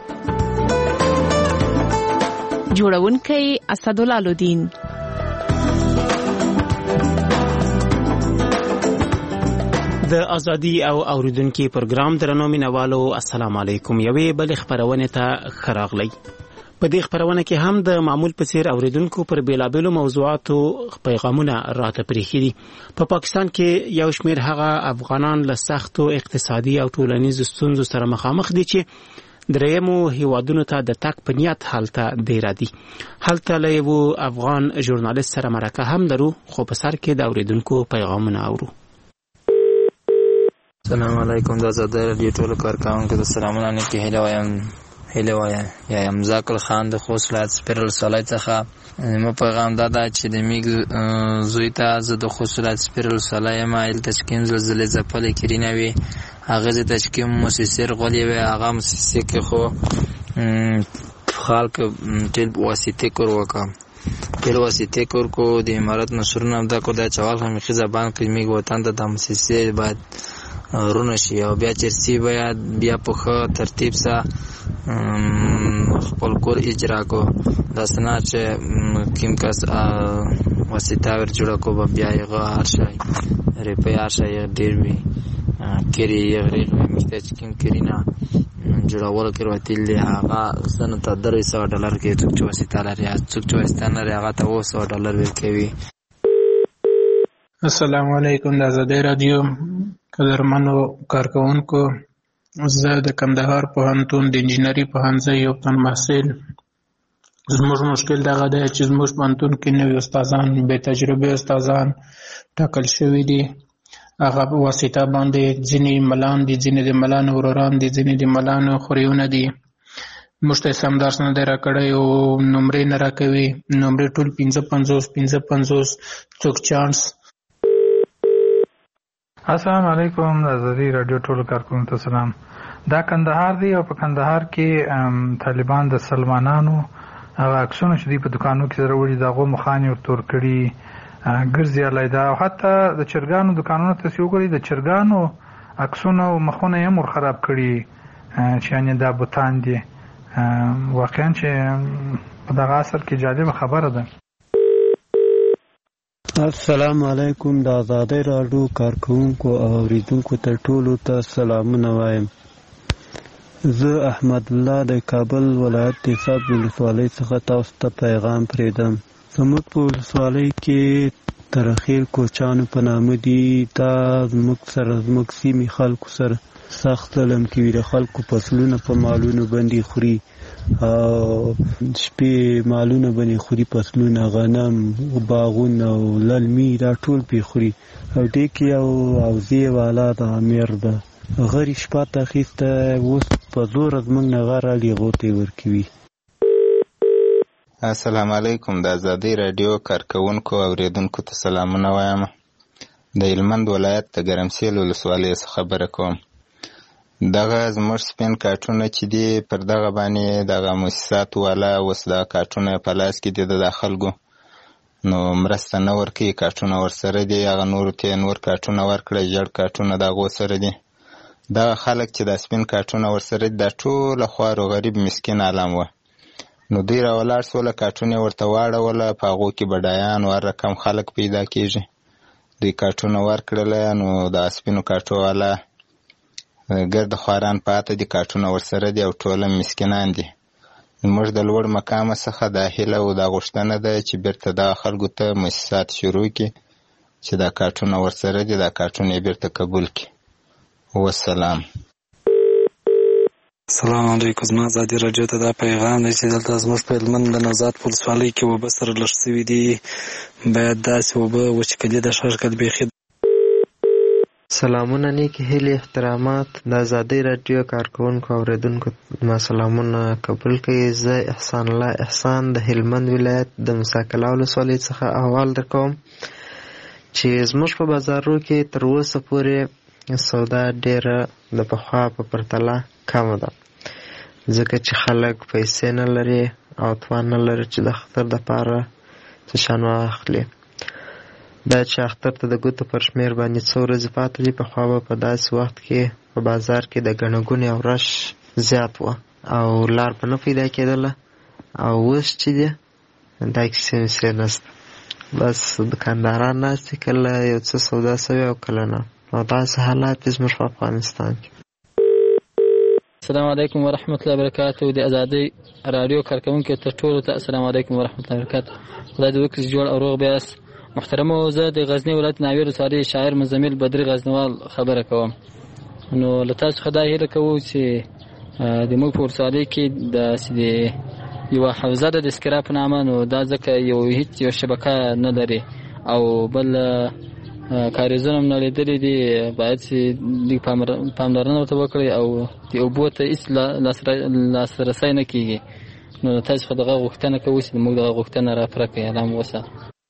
جوړونکی اسدالله لودین. د ازادي او اوریدونکي پروګرام درنو مینوالو السلام علیکم. یوې بل خبرونه ته خراغلی. په دې خبرونه کې هم د معمول په څیر اوریدونکو پر بیلابېلو موضوعاتو پیغامونه راته پریښي دي. په پا پاکستان کې یو شمېر هغه افغانان له سختو اقتصادي او ټولنیزو ستونزو سره مخامخ دي چې درېیمو هیوادونو ته د تګ په نیت هلته دی را دي. هلته له یو افغان ژورنالیست سره مرکه هم لرو، خو په سر کې د اوریدونکو پیغامونه اورو. السلام علیکم. د آزادۍ راډیو ټولو کارکوونکو د سلامونه نیکې هیله وایم. هیله وایم یم ذاکر خان د خوست ولایت سپیرل ولسوالۍ څخه. زما پیغام دا ده چې د میږ زوی ته زه د خوست ولایت سپیرل ولسوالۍ یم. هلته چې کوم زلزلې ځپلې کرینه وې، هغه ته چې کوم موسسې رغولې وې، هغه موسسې کې خو خلک تیل واسطې کور وکړه تیل واسطې کور کو د امارت نشرونه هم دا کو دا چوال خمیخي زبان کې میږ وطن ته د موسسې باید رونه شي او بیا چرسی باید بیا په ښه ترتیب سره خپل کور اجرا کو. داسې نه چې کوم کس واسطه ور جوړه کو بیا یې هر شی ریپې هر شی ډېر وي کری یې غریغ میشته چې کوم کری نه جوړول کړو تیل دی هغه سنه ته درې سوه ډالر کې څوک چې واسطه لري څوک چې واسطه نه لري هغه ته اوه سوه ډالر ورکوي. السلام علیکم. د ازادۍ راډیو قدرمنو کارکوونکو، زه د کندهار پوهنتون د انجینري پوهنځي یو تن محصل. زموږ مشکل دغه دی چې زموږ پوهنتون کې نوي استادان، بې تجربې استادان ټاکل شوي دي. هغه په واسطه باندې ځینې ملان دي، ځینې د ملانو وروران دي، ځینې د ملانو خوریونه دي. موږ ته سم درس نه دی راکړی او نمرې نه راکوي. نمرې ټول پنځه پنځوس پنځه پنځوس څوک چانس. السلام علیکم. د ازادي راډیو ټولو کارکوونکو ته سلام. دا کندهار دی او په کندهار کې طالبان د سلمانانو هغه عکسونه چې دوی په دکانو کې سره وړي د هغو مخانې ورتور کړي ګرځي علیده، او حتی د چرګانو دکانونو ته چې وګورئ د چرګانو عکسونه او مخونه یې هم ورخراب کړي چې یعنې دا بوتان دي. واقعا چې په دغه عصر کې جالبه خبره ده. السلام علیکم. د آزادۍ راډیو کارکوونکو او اوریدونکو ته ټولو ته سلامونه وایم. زه احمد الله د کابل ولایت د صاب ولسوالۍ څخه تاسو ته پیغام پرېږدم. زموږ په ولسوالۍ کې ترخیل کوچانو په نامه دي. دا زموږ سره زموږ سیمې خلکو سره سخت ظلم کوي. د خلکو فصلونه په مالونو باندې خوري او شپې مالونه باندې خوري، فصلونه، غنم، باغونه او للمي دا ټول پې خوري. او دې کې یو اوزې والا د امیر ده، غري شپه ته اخیسته، اوس په زوره زموږ نه غره لیغو ته یې ورکوي. السلام علیکم. د ازادۍ راډیو کارکوونکو او اوریدونکو ته سلامونه وایم. د هلمند ولایت د ګرمسیل ولسوالۍ څخه خبره کوم. دغه زموږ سپین کارټونه چې دي پر دغه باندې دغه مؤسسات والا اوس دا کارټونه په لاس کې دي د خلکو، نو مرسته نه ورکوي. کارټونه ورسره دي، هغه نورو ته نور کارټونه ورکړه، ژړ کارټونه د هغو سره دي. دغه خلک چې دا سپین کارټونه ورسره دي دا ټوله خوار و غریب مسکین عالم وه. نو دوی راولاړ سوله، کارټونه یې ورته واړوله، په هغو کې بډایان او هر رقم خلک پیدا کېږي. دوی کارټونه ورکړله، نو د سپینو کارټو والا ګرد خواران پاته دي، کاټونه ورسره دي او ټوله مسکینان دي. موږ د لوړ مقامه څخه دا هیله او دا غوښتنه ده چې بیرته دغه خلکو ته مؤسسات شروع کړي چې دا کاټونه ورسره دي، دا کاټونه یې بیرته قبول کړي. والسلام. السلام علیکم. زما ازادي راډیو ته دا پیغام دی چې دلته زموږ په هلمند د نوزاد په ولسوالۍ کې اوبه سره لږ سوي دي، باید داسې اوبه وچکلي د ښه کړي بیخي. سلامونه، نیکې هیلې، احترامات د ازادۍ راډیو کارکوونکو اوریدونکو ما سلامونه قبول کړئ. زه احسان الله احسان د هلمند ولایت د موسی کلا ولسوالۍ څخه احوال درکوم چې زموږ په بازارو کې تر اوسه پورې سودا ډېره د پخوا په پرتله کمه ده، ځکه چې خلک پیسې نه لري او توان نه لري چې د اختر دپاره څه شیان واخلي. دا چې اختر ته د ګوتو پر شمېر باندې څو ورځې پاتې دي، پخوا به په داسې وخت کې په بازار کې د ګڼه ګوڼې او رش زیات وه او لار به نه پیدا کېدله، او اوس چې دی دا کیسې ویسې نشته، بس دکانداران ناست دي، کله یو څه سودا سوي او کله نه، او داسې حالات دي زموږ په افغانستان کې. السلام علیکم ورحمة الله وبرکاته. د ازادۍ راډیو کارکوونکو ته ټولو ته السلام علیکم ورحمة الله وبرکاته. خدای دې وکړي جوړ او روغ بیاست. محترمه، زه د غزني ولایت ناوې ولسوالۍ شاعر مزمل بدري غزنوال خبره کوم. نو له تاسو څخه دا هیله کوو چې د موږ په ولسوالۍ کې داسې د یوه حوزه ده د اسکرا په نامه، نو دا ځکه یو هېڅ یو شبکه نه لري او بل کاریزونه هم نړېدلي دي، باید چې لږ پاملرنه ورته وکړئ او د اوبو ته هېڅ لاسرسی نه کېږي. نو له تاسو څخه دغه غوښتنه کوو چې موږ دغه غوښتنه راپوره کړئ. الله مو وساتي.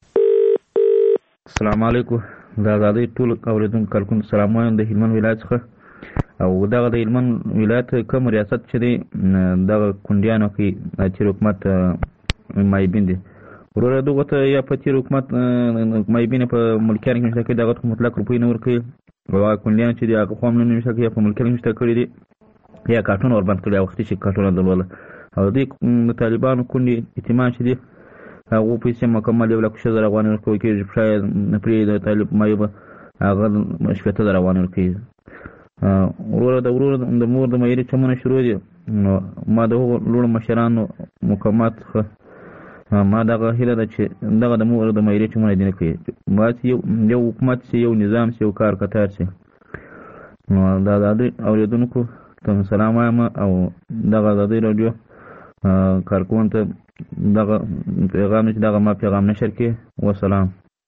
السلام علیکم. د ازادۍ ټول اوریدونکو کارکوونکو سلام وایم د هلمند ولایت څخه، او دغه د هلمند ولایت کوم ریاست چې دی دغه کونډیانو کې تیر حکومت مایبین دی، وروره دغه ته یا په تیر حکومت مایبین په ملکیانو کې نشته کړي، دغه ته مطلق روپۍ نه ورکوي، او هغه کونډیان چې دي هغه خو هم نه نشته کړي، یا په ملکیانو کې نشته کړي دي، یا کارټونه وربند کړي، وختي چې کارټونه درلوده، او دوی د طالبانو کونډې یتیمان چې دي هغه پیسې مکمل یو لک شل زره افغانۍ ورکول کېږي، شاید پرې د طالب مایوبه هغه شپېته زره افغانۍ ورکوي. وروره د وروره د مور د معیاري چمونه شروع دي، نو ما د هغو لوړو مشرانو مقامات څخه ما دغه هیله ده چې دغه د مور د معیاري چمونه دې نه کوي، باید یو حکومت شي، یو نظام شي، یو کار کتار شي. نو د ازادۍ اورېدونکو ته سلام وایم او دغه ازادۍ راډیو کارکوونکو ته دغه پیغام چې دغه ما پیغام نشر کې. والسلام.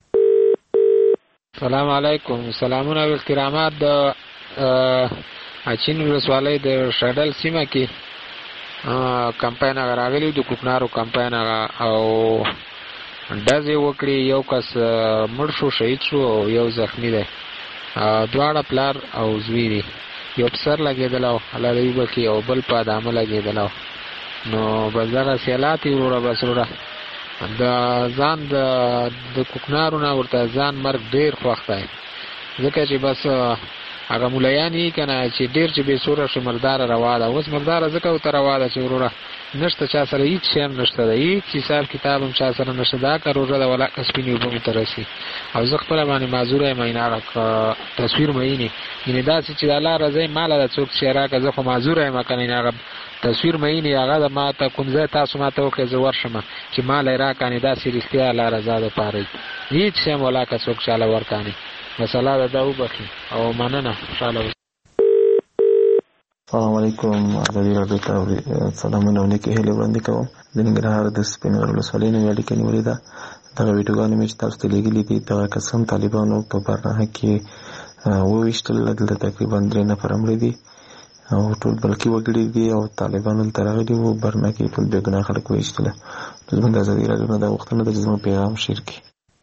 سلام علیکم. سلامونه او احترامات د اچین ولسوالۍ د شډل سیمه کې کمپاین هغه راغلی د کوکنارو کمپاین هغه او ډزې وکړي، یو کس مړ شو، شهید شو، او یو زخمی دی، دواړه پلار او زوی دي، یو په سر لګېدلی او الله دې وبخي او بل په ادامه لګېدلی. نو بس دغه سیالات یې وروره بس وروره د ځان د کوکنارو نه ورته ځان مرګ ډېر خوښ دی، ځکه چې بس هغه ملیان یې که نه چې ډېر چې بې سوره شي مرداره روا ده. اوس مرداره ځکه ورته روا ده چې وروره نشته چا سره هېڅ شی هم نشته ده، هېڅ حساب کتاب هم چا سره نشته، دا که روژه ده ولاکه سپینې اوبه مې ته رسي. او زه خپله باندې معذوره یم، این هغه تصویر مین یې یعنې داسې چې د الله رضا یې ماله ده، څوک چې راکړه زه خو معذوره یم که نه، این هغه تصویر مین یې هغه د ما ته کوم ځای تاسو ما ته وکړئ زه ورشم چې ماله یې راکړانې داسې رښتیا الله رضا دپاره یي، هېڅ شی هم ولاکه څوک چاله ورکړانې. بس الله ده دا وبخي او مننه. خوشحاله اوسئ. السلام علیکم. ازادي راډیو ته سلامونه او نیکې هیلې وړاندې کوم. د ننګرهار د سپین غر ولسوالۍ نه مې اړیکه نیولې ده. دغه ویډیوګانې مې چې تاسو ته لېږلي دي، دغه کسان طالبانو په برنامه کې وویشتل، دلته تقریبا درې نفره مړه دي او ټول بلکې وګړي دي، او طالبان دلته راغلي وو، برنامه کې ټول بېګناه خلک وویشتله. زموږ د ازادي راډیو نه دا غوښتنه ده چې زموږ پیغام شیر کړي.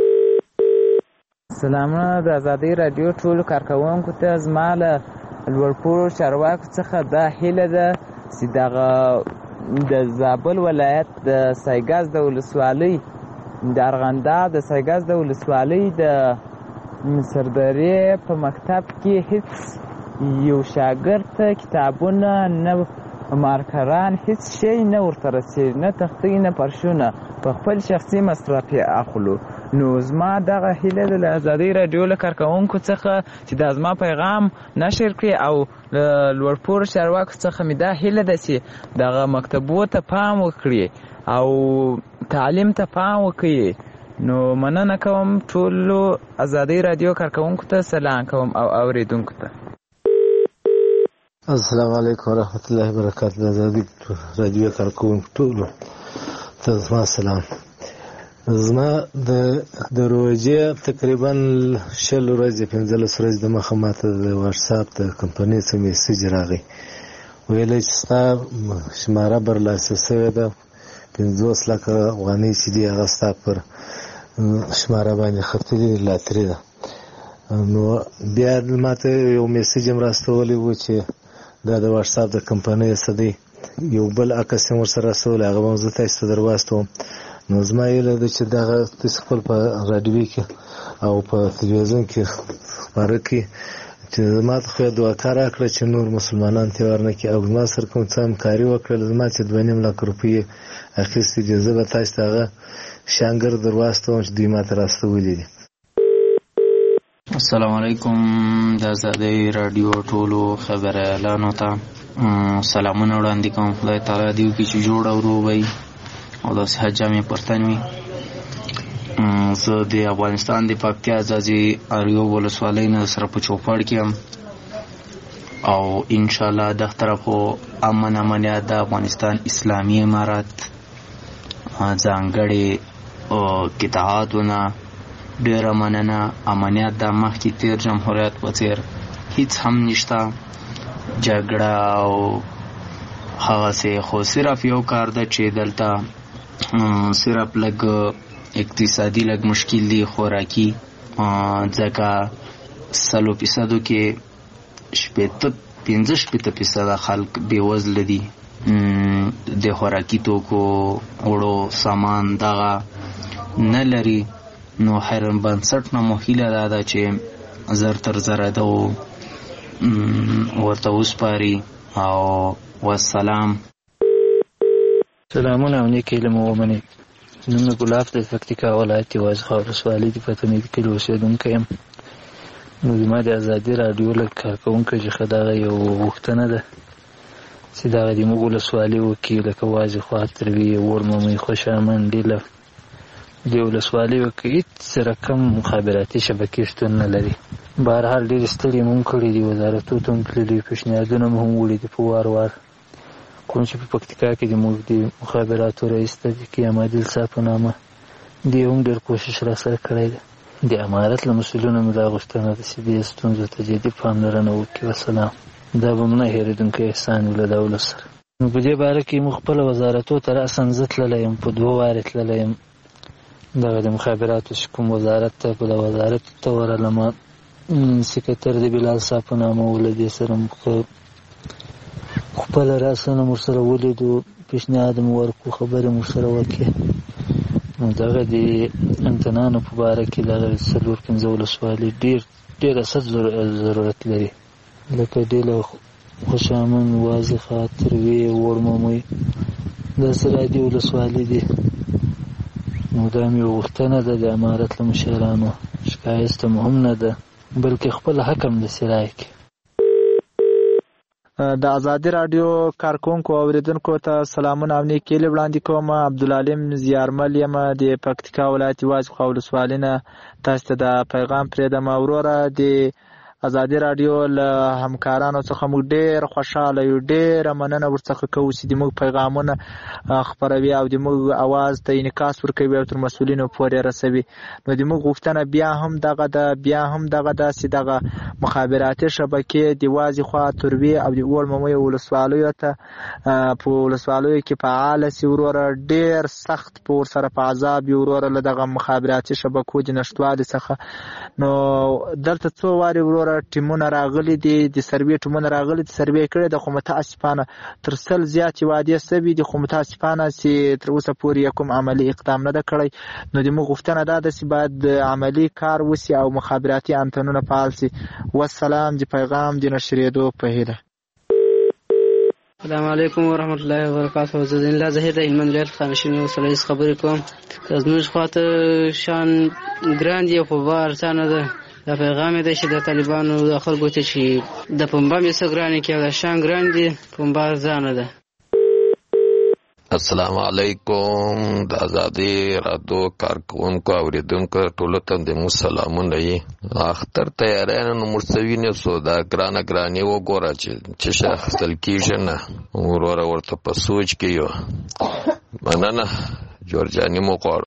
سلامونه د ازادۍ راډیو ټولو کارکوونکو ته زما له لوړپوړو چارواکو څخه دا هیله ده چې دغه د زابل ولایت د سایګاز د ولسوالۍ د ارغنداب د سایګاز د ولسوالۍ د سرداري په مکتب کې هیڅ یو شاګرد ته کتابونه نه مارکران هیڅ شی نه ورته رسېږي، نه تختې نه فرشونه، په خپل شخصي مصرف یې اخلو. نو زما دغه هیله ده له ازادۍ راډیو له کارکوونکو څخه چې دا زما پیغام نشر کړي او له لوړپوړو چارواکو څخه مې دا هیله ده چې دغه مکتبو ته پام وکړي او تعلیم ته پام وکړي. نو مننه کوم ټولو ازادۍ راډیو کارکوونکو ته سلام کوم او اوریدونکو ته. السلام علیکم ورحمت الله وبرکاته. د ازادۍ راډیو کارکوونکو ټولو ته زما سلام. زما د روژې تقریبا شل ورځې پنځلس ورځې دمخه ماته د واټساپ د کمپنۍ څخه میسج راغی، ویلی چې ستا شماره برلاسه سوې ده، پنځوس لکه افغانۍ چې دي هغه ستا پر شماره باندې ختلې لاتري ده. نو بیا ماته یو میسج هم راستولی و چې دا د واټساپ د کمپنۍ څه دی، یو بل عکس هم ورسره راستولی، هغه به هم زه تاسو ته در واستوم. نو زما هیله ده چې دغه تاسو خپل په راډیو کې او په تلویزیون کې خپاره کړي چې زما ته خو دعاکار راکړه چې نور مسلمانان تیوار نه کړي او زما سره کوم څه همکاري وکړله. زما چې دوه نیم لک روپۍ اخیستې دي، زه به تاسو ته هغه شانګر در واستوم چې دوی ما ته راستولي دي. السلام علیکم. د ازادۍ راډیو ټولو خبریالانو ته سلامونه وړاندې کوم. خدای تعالی دې وکړي چې جوړ او روغ وئ او د صحت جامې پر تن وي. زه د افغانستان د پکتیا ازادۍ راډیو ولسوالۍ نه سره په چوپړ کې یم او انشاءالله د طرفو امن امنیت د افغانستان اسلامي امارت ځانګړې قطاعاتونه ډېره مننه. امنیت د مخکې تیر جمهوریت په څېر هیڅ هم نشته، جګړه او هغسې، خو صرف یو کار ده چې دلته صرف لږ اقتصادي لږ مشکل دی، خوراکي، ځکه سلو فیصدو کې شپېته پنځه شپېته فیصده خلک بېوزله دي، د خوراکي توکو وړو سامان دغه نه لري. نو حیران بنسټ نه مو هیله دا ده چې زر تر زره ده ورته وسپاري. او والسلام. سلامونه او نیک علم ومنئ. نوم مې ګلاب د پکتیکا ولایت وازخا ولسوالۍ د پتنې کلي اوسېدونکی یم. نو زما د ازادۍ راډیو له کارکوونکي څخه دغه یو غوښتنه ده چې دغه د موږ ولسوالۍ وکړي، لکه وازخا، تروي، ورممی، خوشامند، ډیله د ولسوالۍ وکړي. هېڅ رقم مخابراتي شبکې شتون نه لري. بهرحال ډېرې ستړي مو هم کړي دي، وزارتونو ته هم تللي، پیشنهادونه مو هم وړي دي په وار وار. کوم چې په پکتیکا کې د موږ د مخابراتو رئیس ته د قیام عادل صاحب په نامه دې هم ډېر کوشش راسره کړی دی. د امارت له مسؤلینو مې دا غوښتنه ده چې دې ستونزو ته جدي پاملرنه وکړي. وسلام. دا به مو نه هېرېدونکی احسان وي له دولت سره. نو په دې باره کې موږ خپله وزارتو ته راساً زه تللی یم، په دوه وارې تللی یم. دغه د مخابراتو چې کوم وزارت ته په د وزارت ته ورغلم، سکرتر د بلال صاحب په نامه و، له دې سره مو خپله راسه نه ورسره ولیدو، پیشنهاد مو ورکړو، خبرې مو ورسره وکړې. نو دغه د امتنانو په باره کې دغه څلور پنځه ولسوالۍ ډېر ډېر اسد ضرورت لري، لکه ډیله، خوشامند، وازخا، تروي، ورممی، داسې رادي ولسوالۍ دي. نو دا مې یو غوښتنه ده د امارت له مشرانو، شکایسته مو هم نه ده، بلکې خپل حق هم داسې رایې کړي. د ازادۍ راډیو کارکوونکو او اوریدونکو ته سلامونه او نیک هیلې وړاندې کوم. عبدالعلیم زیارمل یم د پکتیکا ولایت وازخا ولسوالۍ نه. تاسو ته د پیغام پرېږدم. وروره د ازادۍ راډیو له همکارانو څخه موږ ډېر خوشحاله یو، ډېره مننه ورڅخه کوو چې د موږ پیغامونه خپروي او د موږ اواز ته انعکاس ورکوي او تر مسؤلینو پورې رسوي. نو د موږ غوښتنه بیا هم دغه ده بیا هم دغه ده چې دغه مخابراتي شبکې د وازخا، تروي او د ورممی ولسوالیو ته په ولسوالیو کې فعاله سي. وروره ډېر سخت په ورسره په عذاب وي وروره له دغه مخابراتي شبکو د نشتوالي څخه. نو دلته څو وارې وروره ټیمونه راغلي دي، د سروې ټیمونه راغلي دي، سروې کړې ده، خو متاسفانه تر سل زیاتې وعدې سوي دي، خو متاسفانه چې تر اوسه پورې یې کوم عملي اقدام نه ده کړی. نو د موږ غوښتنه دا ده چې باید عملي کار وسي او مخابراتي انتنونه فعال سي. والسلام. د پیغام د نشرېدو په هیله. السلام علیکم ورحمت الله وبرکاته. زه د الله زهیر د هلمند ولایت خامشینې ولسوالۍ څخه خبرې کوم. زموږ خواته شان ګران دي او په بار ارزانه ده. دا پیغام دی چې د طالبانو د خلکو ته چې د پنبه مې څه ګرانې کې او د شان ګران دي پنبه ارزانه ده. السلام علیکم. د ازادي رادیو کارکونکو اوریدونکو ټولو ته د مو سلامونه یي. اختر تیارانو نو مرسوینه سو دا ګرانه ګرانې وګوره چې چې شخصل کیږي نه وروره ورته په سوچ کې یو مننه جورجانی مو قور.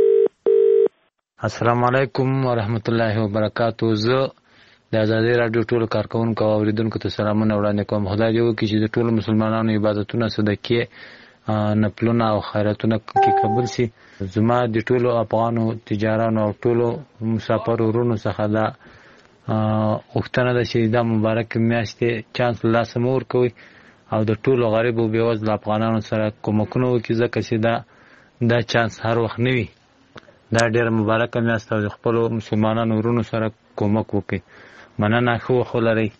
السلام علیکم ورحمت الله وبرکاتو. زه د ازادي رادیو ټول کارکونکو اوریدونکو ته سلامونه وړاندې کوم. خدای دې وکړي چې د ټولو مسلمانانو عبادتونه صدقې نفلونه او خیراتونه کې قبول شي. زما د ټولو افغانو تجارانو او ټولو مسافر ورونو څخه دا غوښتنه ده چې دا مبارک میاشتې چانس له لاسه مه ورکوئ او د ټولو غریب او بېوزلو افغانانو سره کومکونه وکړي، ځکه چې دا دا چانس هر وخت نه وي. دا ډېره مبارکه میاشت او د خپلو مسلمانانو ورونو سره کومک وکړي. مننه، ښه وخت ولرئ.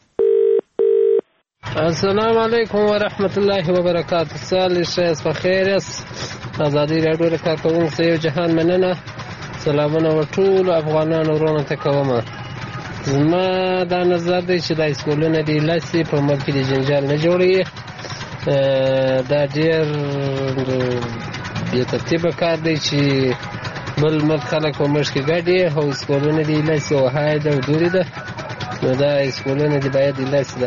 السلام علیکم ورحمت الله وبرکاته. سال شایست بخیر است. ازادي راډیو د کارکونکو څخه یو جهان مننه. سلامونه ټول افغانانو ورونو ته کوم. زما دا نظر دی چې د اسکولونو د لاسي په ملک کې د جنجال نه جوړي. دا ډېر بې ترتیبه کار دی چې بل ملک خلک په مشک کې ګډي او اسکولونو د لاسي او هاي د دوری ده. نو دا اسکولونو د باید د لاسي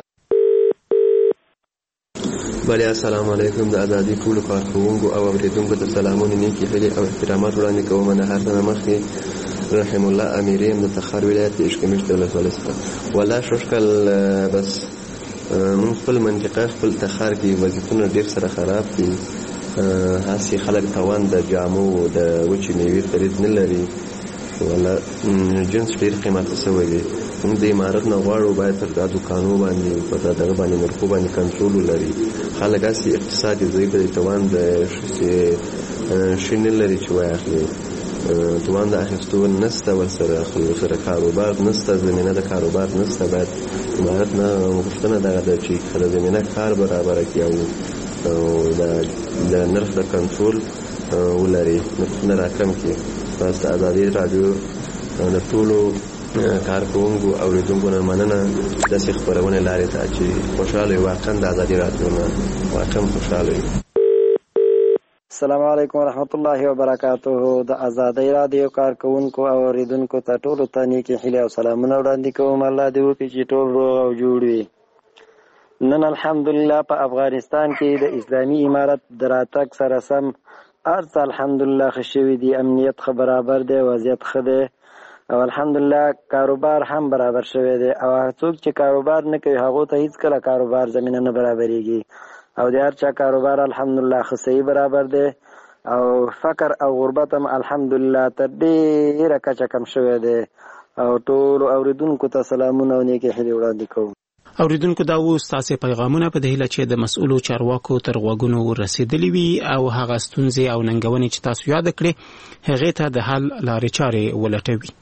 بله. السلام علیکم. د ازادي ټولو کارکوونکو او اوریدونکو ته سلامونه، نیکې هیلې او احترامات وړاندې کوم. د هر څه نه مخکې رحم الله امیر یم د تخار ولایت د اشکمش د ولسوالۍ څخه. والله شوشکل بس موږ خپل منطقه خپل تخار کې وضعیتونه ډېر سره خراب دي. هسې خلک توان د جامو د وچې میوې خرید نه لري. والله جنس ډېر قیمته شوی دی. موږ د امارت نه غواړو باید تر دا دوکانو باندې په دغه باندې مرکو باندې کنټرول ولري. خلک هسې اقتصاد یې ضعیف دی، توان د شي نه لري چې واخلي. توان د اخیستو نشته، ورسره ورسره کاروبار نشته، زمینه د کاروبار نشته. باید امارت نه غوښتنه دغه ده چې خپله زمینه کار برابره کړي او د نرخ د کنټرول ولري، نرخونه راکم کړي. بس د ازادي راډیو د ټولو کارکوونکو اوریدونکو نه مننه داسې خپرونې لارې ته چې خوشحاله وي. واقعا د ازادي راډیو نه واقعا خوشحاله وي. السلام علیکم ورحمت الله وبرکاته. د ازادي راډیو کارکوونکو او اوریدونکو ته ټولو ته نیکې هیلې او سلامونه وړاندې کوم. الله دې وکړي چې ټول روغ او جوړ وي. نن الحمدلله په افغانستان کې د اسلامي امارت د راتګ سره سم هر څه الحمدلله ښه شوي دي. امنیت ښه برابر دی، وضعیت ښه دی او الحمدلله کاروبار هم برابر شوی دی. او څوک چې کاروبار نه کوي هغو ته هیڅ کله کاروبار زمینه نه برابرېږي. او د هر چا کاروبار الحمدلله ښه صحیح برابر دی. او فقر او غربت هم الحمدلله تر ډېره کچه کم شوی دی. او ټولو اوریدونکو ته سلامونه او نیکې هیلې وړاندې کوم. اوریدونکو دا و ستاسې پیغامونه په دې هیله چې د مسؤلو چارواکو تر غوږونو ورسېدلي وي او هغه ستونزې او ننګونې چې تاسو یاد کړې هغې ته د حل لارې چارې ولټوي.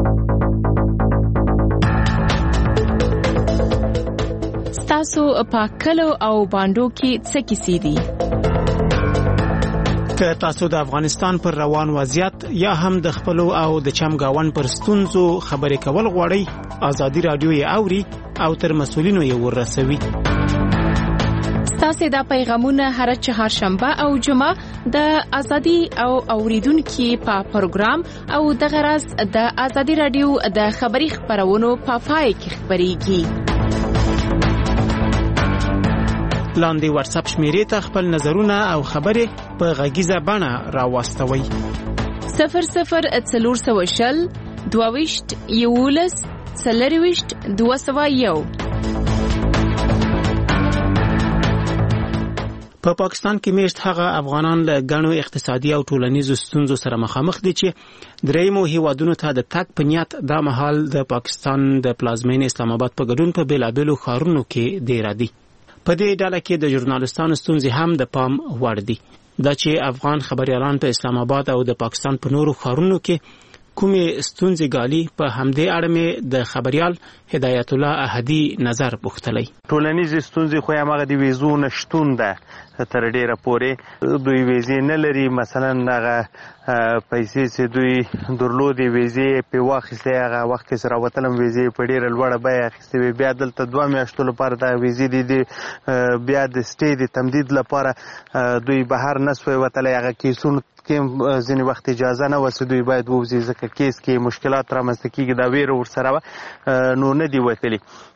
ستاسو په کلو او باندو کې څه کیسې دي؟ که تاسو د افغانستان پر روان وضعیت یا هم د خپلو او د چمګاون پر ستونزو خبرې کول غواړئ، ازادي راډیو یې اوري او تر مسؤلینو یې ورسوي. ستاسو دا پیغامونه هر چهارشنبه او جمعه د ازادي او اوریدونکو په پروګرام او د غرض د ازادي راډیو د خبري خبرونو په پای کې خبريږي. لاندې واتس اپ شمیرې ته خپل نظرونه او خبرې په غږیزه بڼه راوستوي. صفر صفر څلور سوه شل دوهویشت یولس څلرویشت دوه سوه یو. په پاکستان کې میشت هغه افغانان له غنو اقتصادي او ټولنیزو ستونزو سره مخامخ دي چې دریمو هیوادونو ته د تګ په نیت د مهال د پاکستان د پلازمین اسلام آباد په ګډون په بیلابیلو ښارونو کې دی را دي. په دې ډله کې د ژورنالستانو ستونزې هم د پام وړ دي. دا چې افغان خبريالان په اسلام آباد او د پاکستان په نورو ښارونو کې کومې ستونزې ګالي. په همدې اړه مې د خبريال هدایت الله احدي نظر پوښتلی. ټولنیزې ستونزې خو هماغه د ویزو نشتون ده تر ډیره پورې. دوی ویزې نه لري، مثلا هغه پیسې چې دوی درلودې ویزې په واخیستې، هغه وخت کې سره وتلم ویزې په ډیره لوړه بیه اخیستې وي، بیا دلته دوه میاشتو لپاره د ویزې د بیا د سټې د تمدید لپاره دوی بهر نه سوی وتلی. هغه کیسونو کې ځینې وخت اجازه نه وه چې دوی باید ووځي، ځکه کیس کې مشکلات رامنځته کېږي، دا ویره ورسره وه نو نه دي وتلي.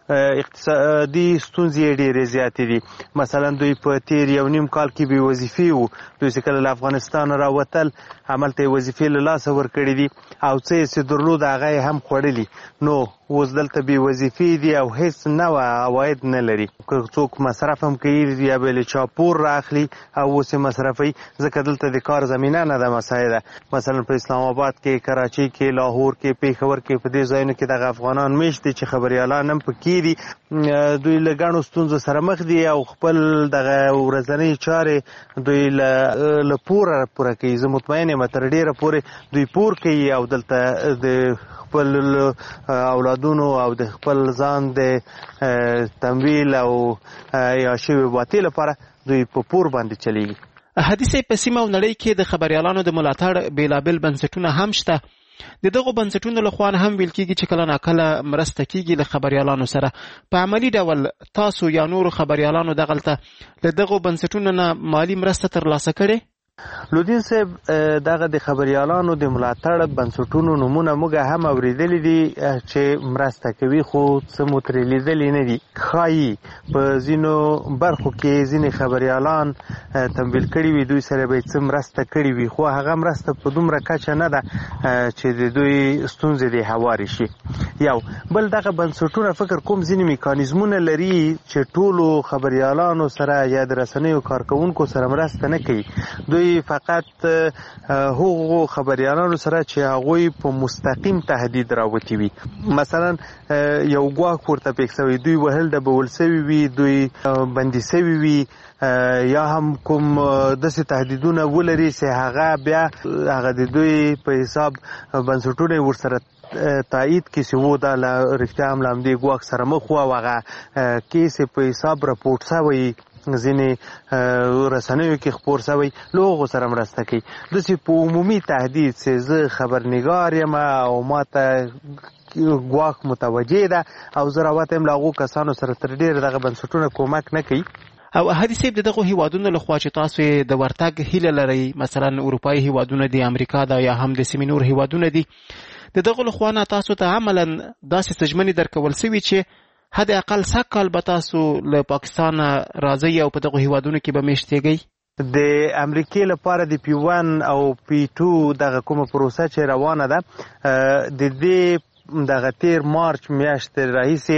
اقتصادي ستونزې ډېرې زیاتې دي. مثلا دوی په تیر یو نیم کال کې بې وظیفې وو. دوی چې کله له افغانستان راوتل هملته یې وظیفې له لاسه ورکړې دي او څه یې چې درلود هغه یې هم خوړلي. نو اوس دلته بې وظیفې دي او هېڅ نوه عواید نه لري. که څوک مصرف هم کوي یا به له چا پور رااخلي او اوس یې مصرفوي، ځکه دلته د کار زمینه نه ده مساعده. مثلا په اسلام آباد کې، کراچۍ کې، لاهور کې، پېښور کې، په دې ځایونو کې دغه افغانان میشت دي چې خبریالان هم پکې دي. دوی له ګڼو ستونزو سره مخ دي او خپل دغه ورځنۍ چارې دوی له پوره پوره کوي. زه مطمئن یم تر ډېره پورې دوی پور کوي او دلته د خپل اولادونو او د خپل ځان د تمویل او یا شوي باطې لپاره دوی په پور باندې چلیږي. حدیث په سیمه او نړۍ کې د خبریالانو د ملاتړ بیلابیل بنسټونه هم شته. د دغو بنسټونو له خوا هم ویل کېږي چې کله ناکله مرسته کېږي له خبریالانو سره. په عملي ډول تاسو یا نورو خبریالانو دغلته له دغو بنسټونو نه مالي مرسته ترلاسه کړې؟ لودین صاحب، دغه د خبریالانو د ملاتړ بنسټونو نومونه موږ هم اورېدلي دي چې مرسته کوي، خو څه مو ترې لیدلي نه دي. ښایي په ځینو برخو کې ځینې خبریالان تمویل کړي وي، دوی سره به څه مرسته کړي وي، خو هغه مرسته په دومره کچه نه ده چې د دوی ستونزې دې هوارې شي. یو بل دغه بنسټونه فکر کوم ځینې میکانیزمونه لري چې ټولو خبریالانو سره یا د رسنیو کارکوونکو سره مرسته نه کوي. دوی فقط هغو خبریالانو سره چې هغوی په مستقیم تهدید راوتی وي، مثلا یو ګواښ ورته پیښ شوی، دوی وهل ډبول سوي وي، دوی بندي سوي وي، یا هم کوم داسې تهدیدونه ولري چې هغه بیا هغه د دوی په حساب بنسټونه ورسره تایید کې چې و دا رښتیا هم له همدې ګواښ سره مخ و او هغه کیس په حساب راپورټ شوی ځینې رسنیو کې خپور شوی، له هغو سره مرسته کوي. داسې په عمومي تهدید چې زه خبرنګار یم او ما ته ګواښ متوجه ده او زه راوته یم، له هغو کسانو سره تر ډېره دغه بنسټونه کومک نه کوي. او احدي صاحب، د دغو هیوادونو له خوا چې تاسو د ورتګ هیله لرئ، مثلا اروپایي هیوادونه دي، امریکا ده، یا هم د سیمې نور هیوادونه دي، د دغو له خوا نه تاسو ته عملا داسې سجمنې درکول سوي چې حد اقل سږ کال به تاسو له پاکستان راځئ او په دغو هیوادونو کې به میشتېږئ؟ د امریکې لپاره د پی ون او پی ټو دغه کومه پروسه چې روانه ده، د دې دغه تیر مارچ میاشتې راهیسې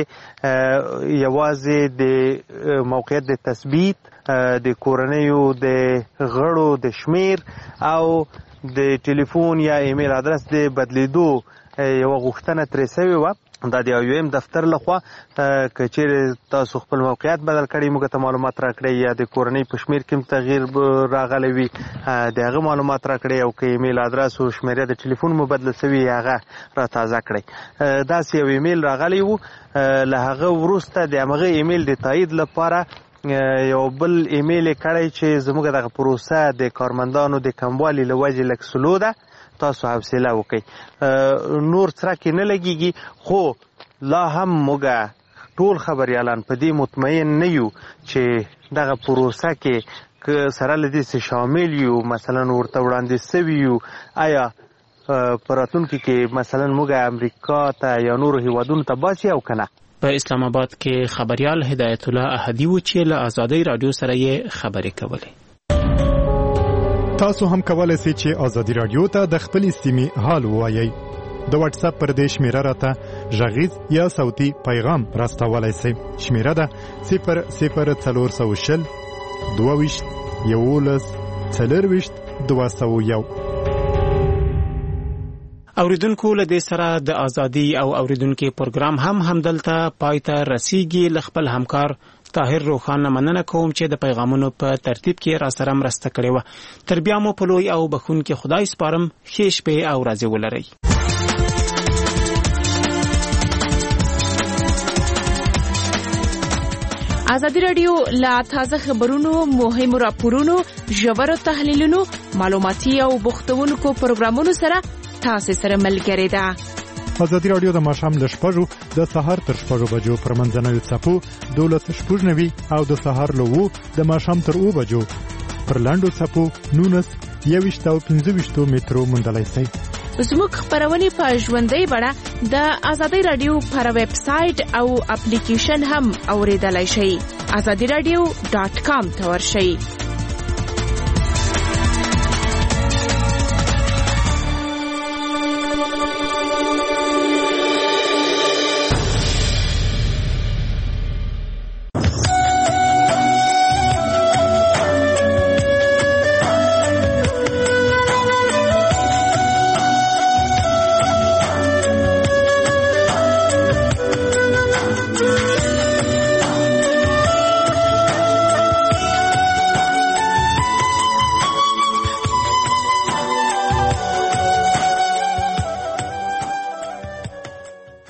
یوازې د موقعیت د تثبیت، د کورنیو د غړو د شمیر او د ټلیفون یا ایمیل ادرس د بدلیدو یوه غوښتنه ترې سوې وه. دا د یو ایم دفتر لخوا که چیرې تاسو خپل موقعیت بدل کړئ موږ ته معلومات راکړئ، یا د کورنۍ په شمیر کې هم تغییر راغلی وي د هغه معلومات راکړئ، او که ایمیل ادرس او شمیره د ټلیفون مو بدله سوي هغه را تازه کړئ. داسې یو ایمیل راغلی و، له هغه وروسته د همغه ایمیل د تایید لپاره یو بل ایمیل یې کړی چې زموږ دغه پروسه د کارمندانو د کموالي له وجې لږ سلو ده، تاسو حوصله وکړئ. نور څرک نه لګیږي، خو لا هم موږ ټول خبریالان په دې مطمئن نه یو چې دغه پروسه کې که سره له دې څه شامل یو، مثلا ورته وړاندې سوي یو، آیا په راتلونکي کې مثلا موږ امریکا ته یا نورو هیوادونو ته باسي او که نه؟ په اسلام آباد کې خبریال هدایت الله احدي و چې له آزادۍ رادیو سره یې خبرې کولې. تاسو هم کولای شئ چې آزادۍ رادیو ته د خپلې سیمې حال ووایئ. د واتس اپ پر دې شمیره راته غږیز یا صوتي پیغام راستولای شئ. شمیره ده صفر صفر څلور سوه شل دوه ویشت یولس څلرویشت دوه سوه یو. اوریدونکو له دې سره د ازادي او اوریدونکو پروګرام هم همدلته پای ته رسیږي. له خپل همکار طاهر روخان مننه کوم چې د پیغامونو په ترتیب کې را سره مرسته کړې وه. تر بیا مو په لوی او بخون کې خدای سپارم. ښې شپې او ورځې ولرئ. ازادي رادیو لا تازه خبرونو، مهمو راپورونو، ژورو تحلیلونو، معلوماتي او بوختونکو پروګرامونو سره تاسو سره ملګری ده. ازادي رادیو د ماښام له شپږو د سهار تر شپږو بجو پر منځنوي څپو دولس شپږ نوي او د سهار له اوو د ماښام تر اوو بجو پر لاندو څپو نولس یوویشت او پنځه ویشتو مترو موندلی سئ. زموږ خپرونې په ژوندۍ بڼه د ازادي رادیو پر ویب سایټ او اپلیکیشن هم اوریدلای شئ. ازادي رادیو ډاټ کام ته ورشئ.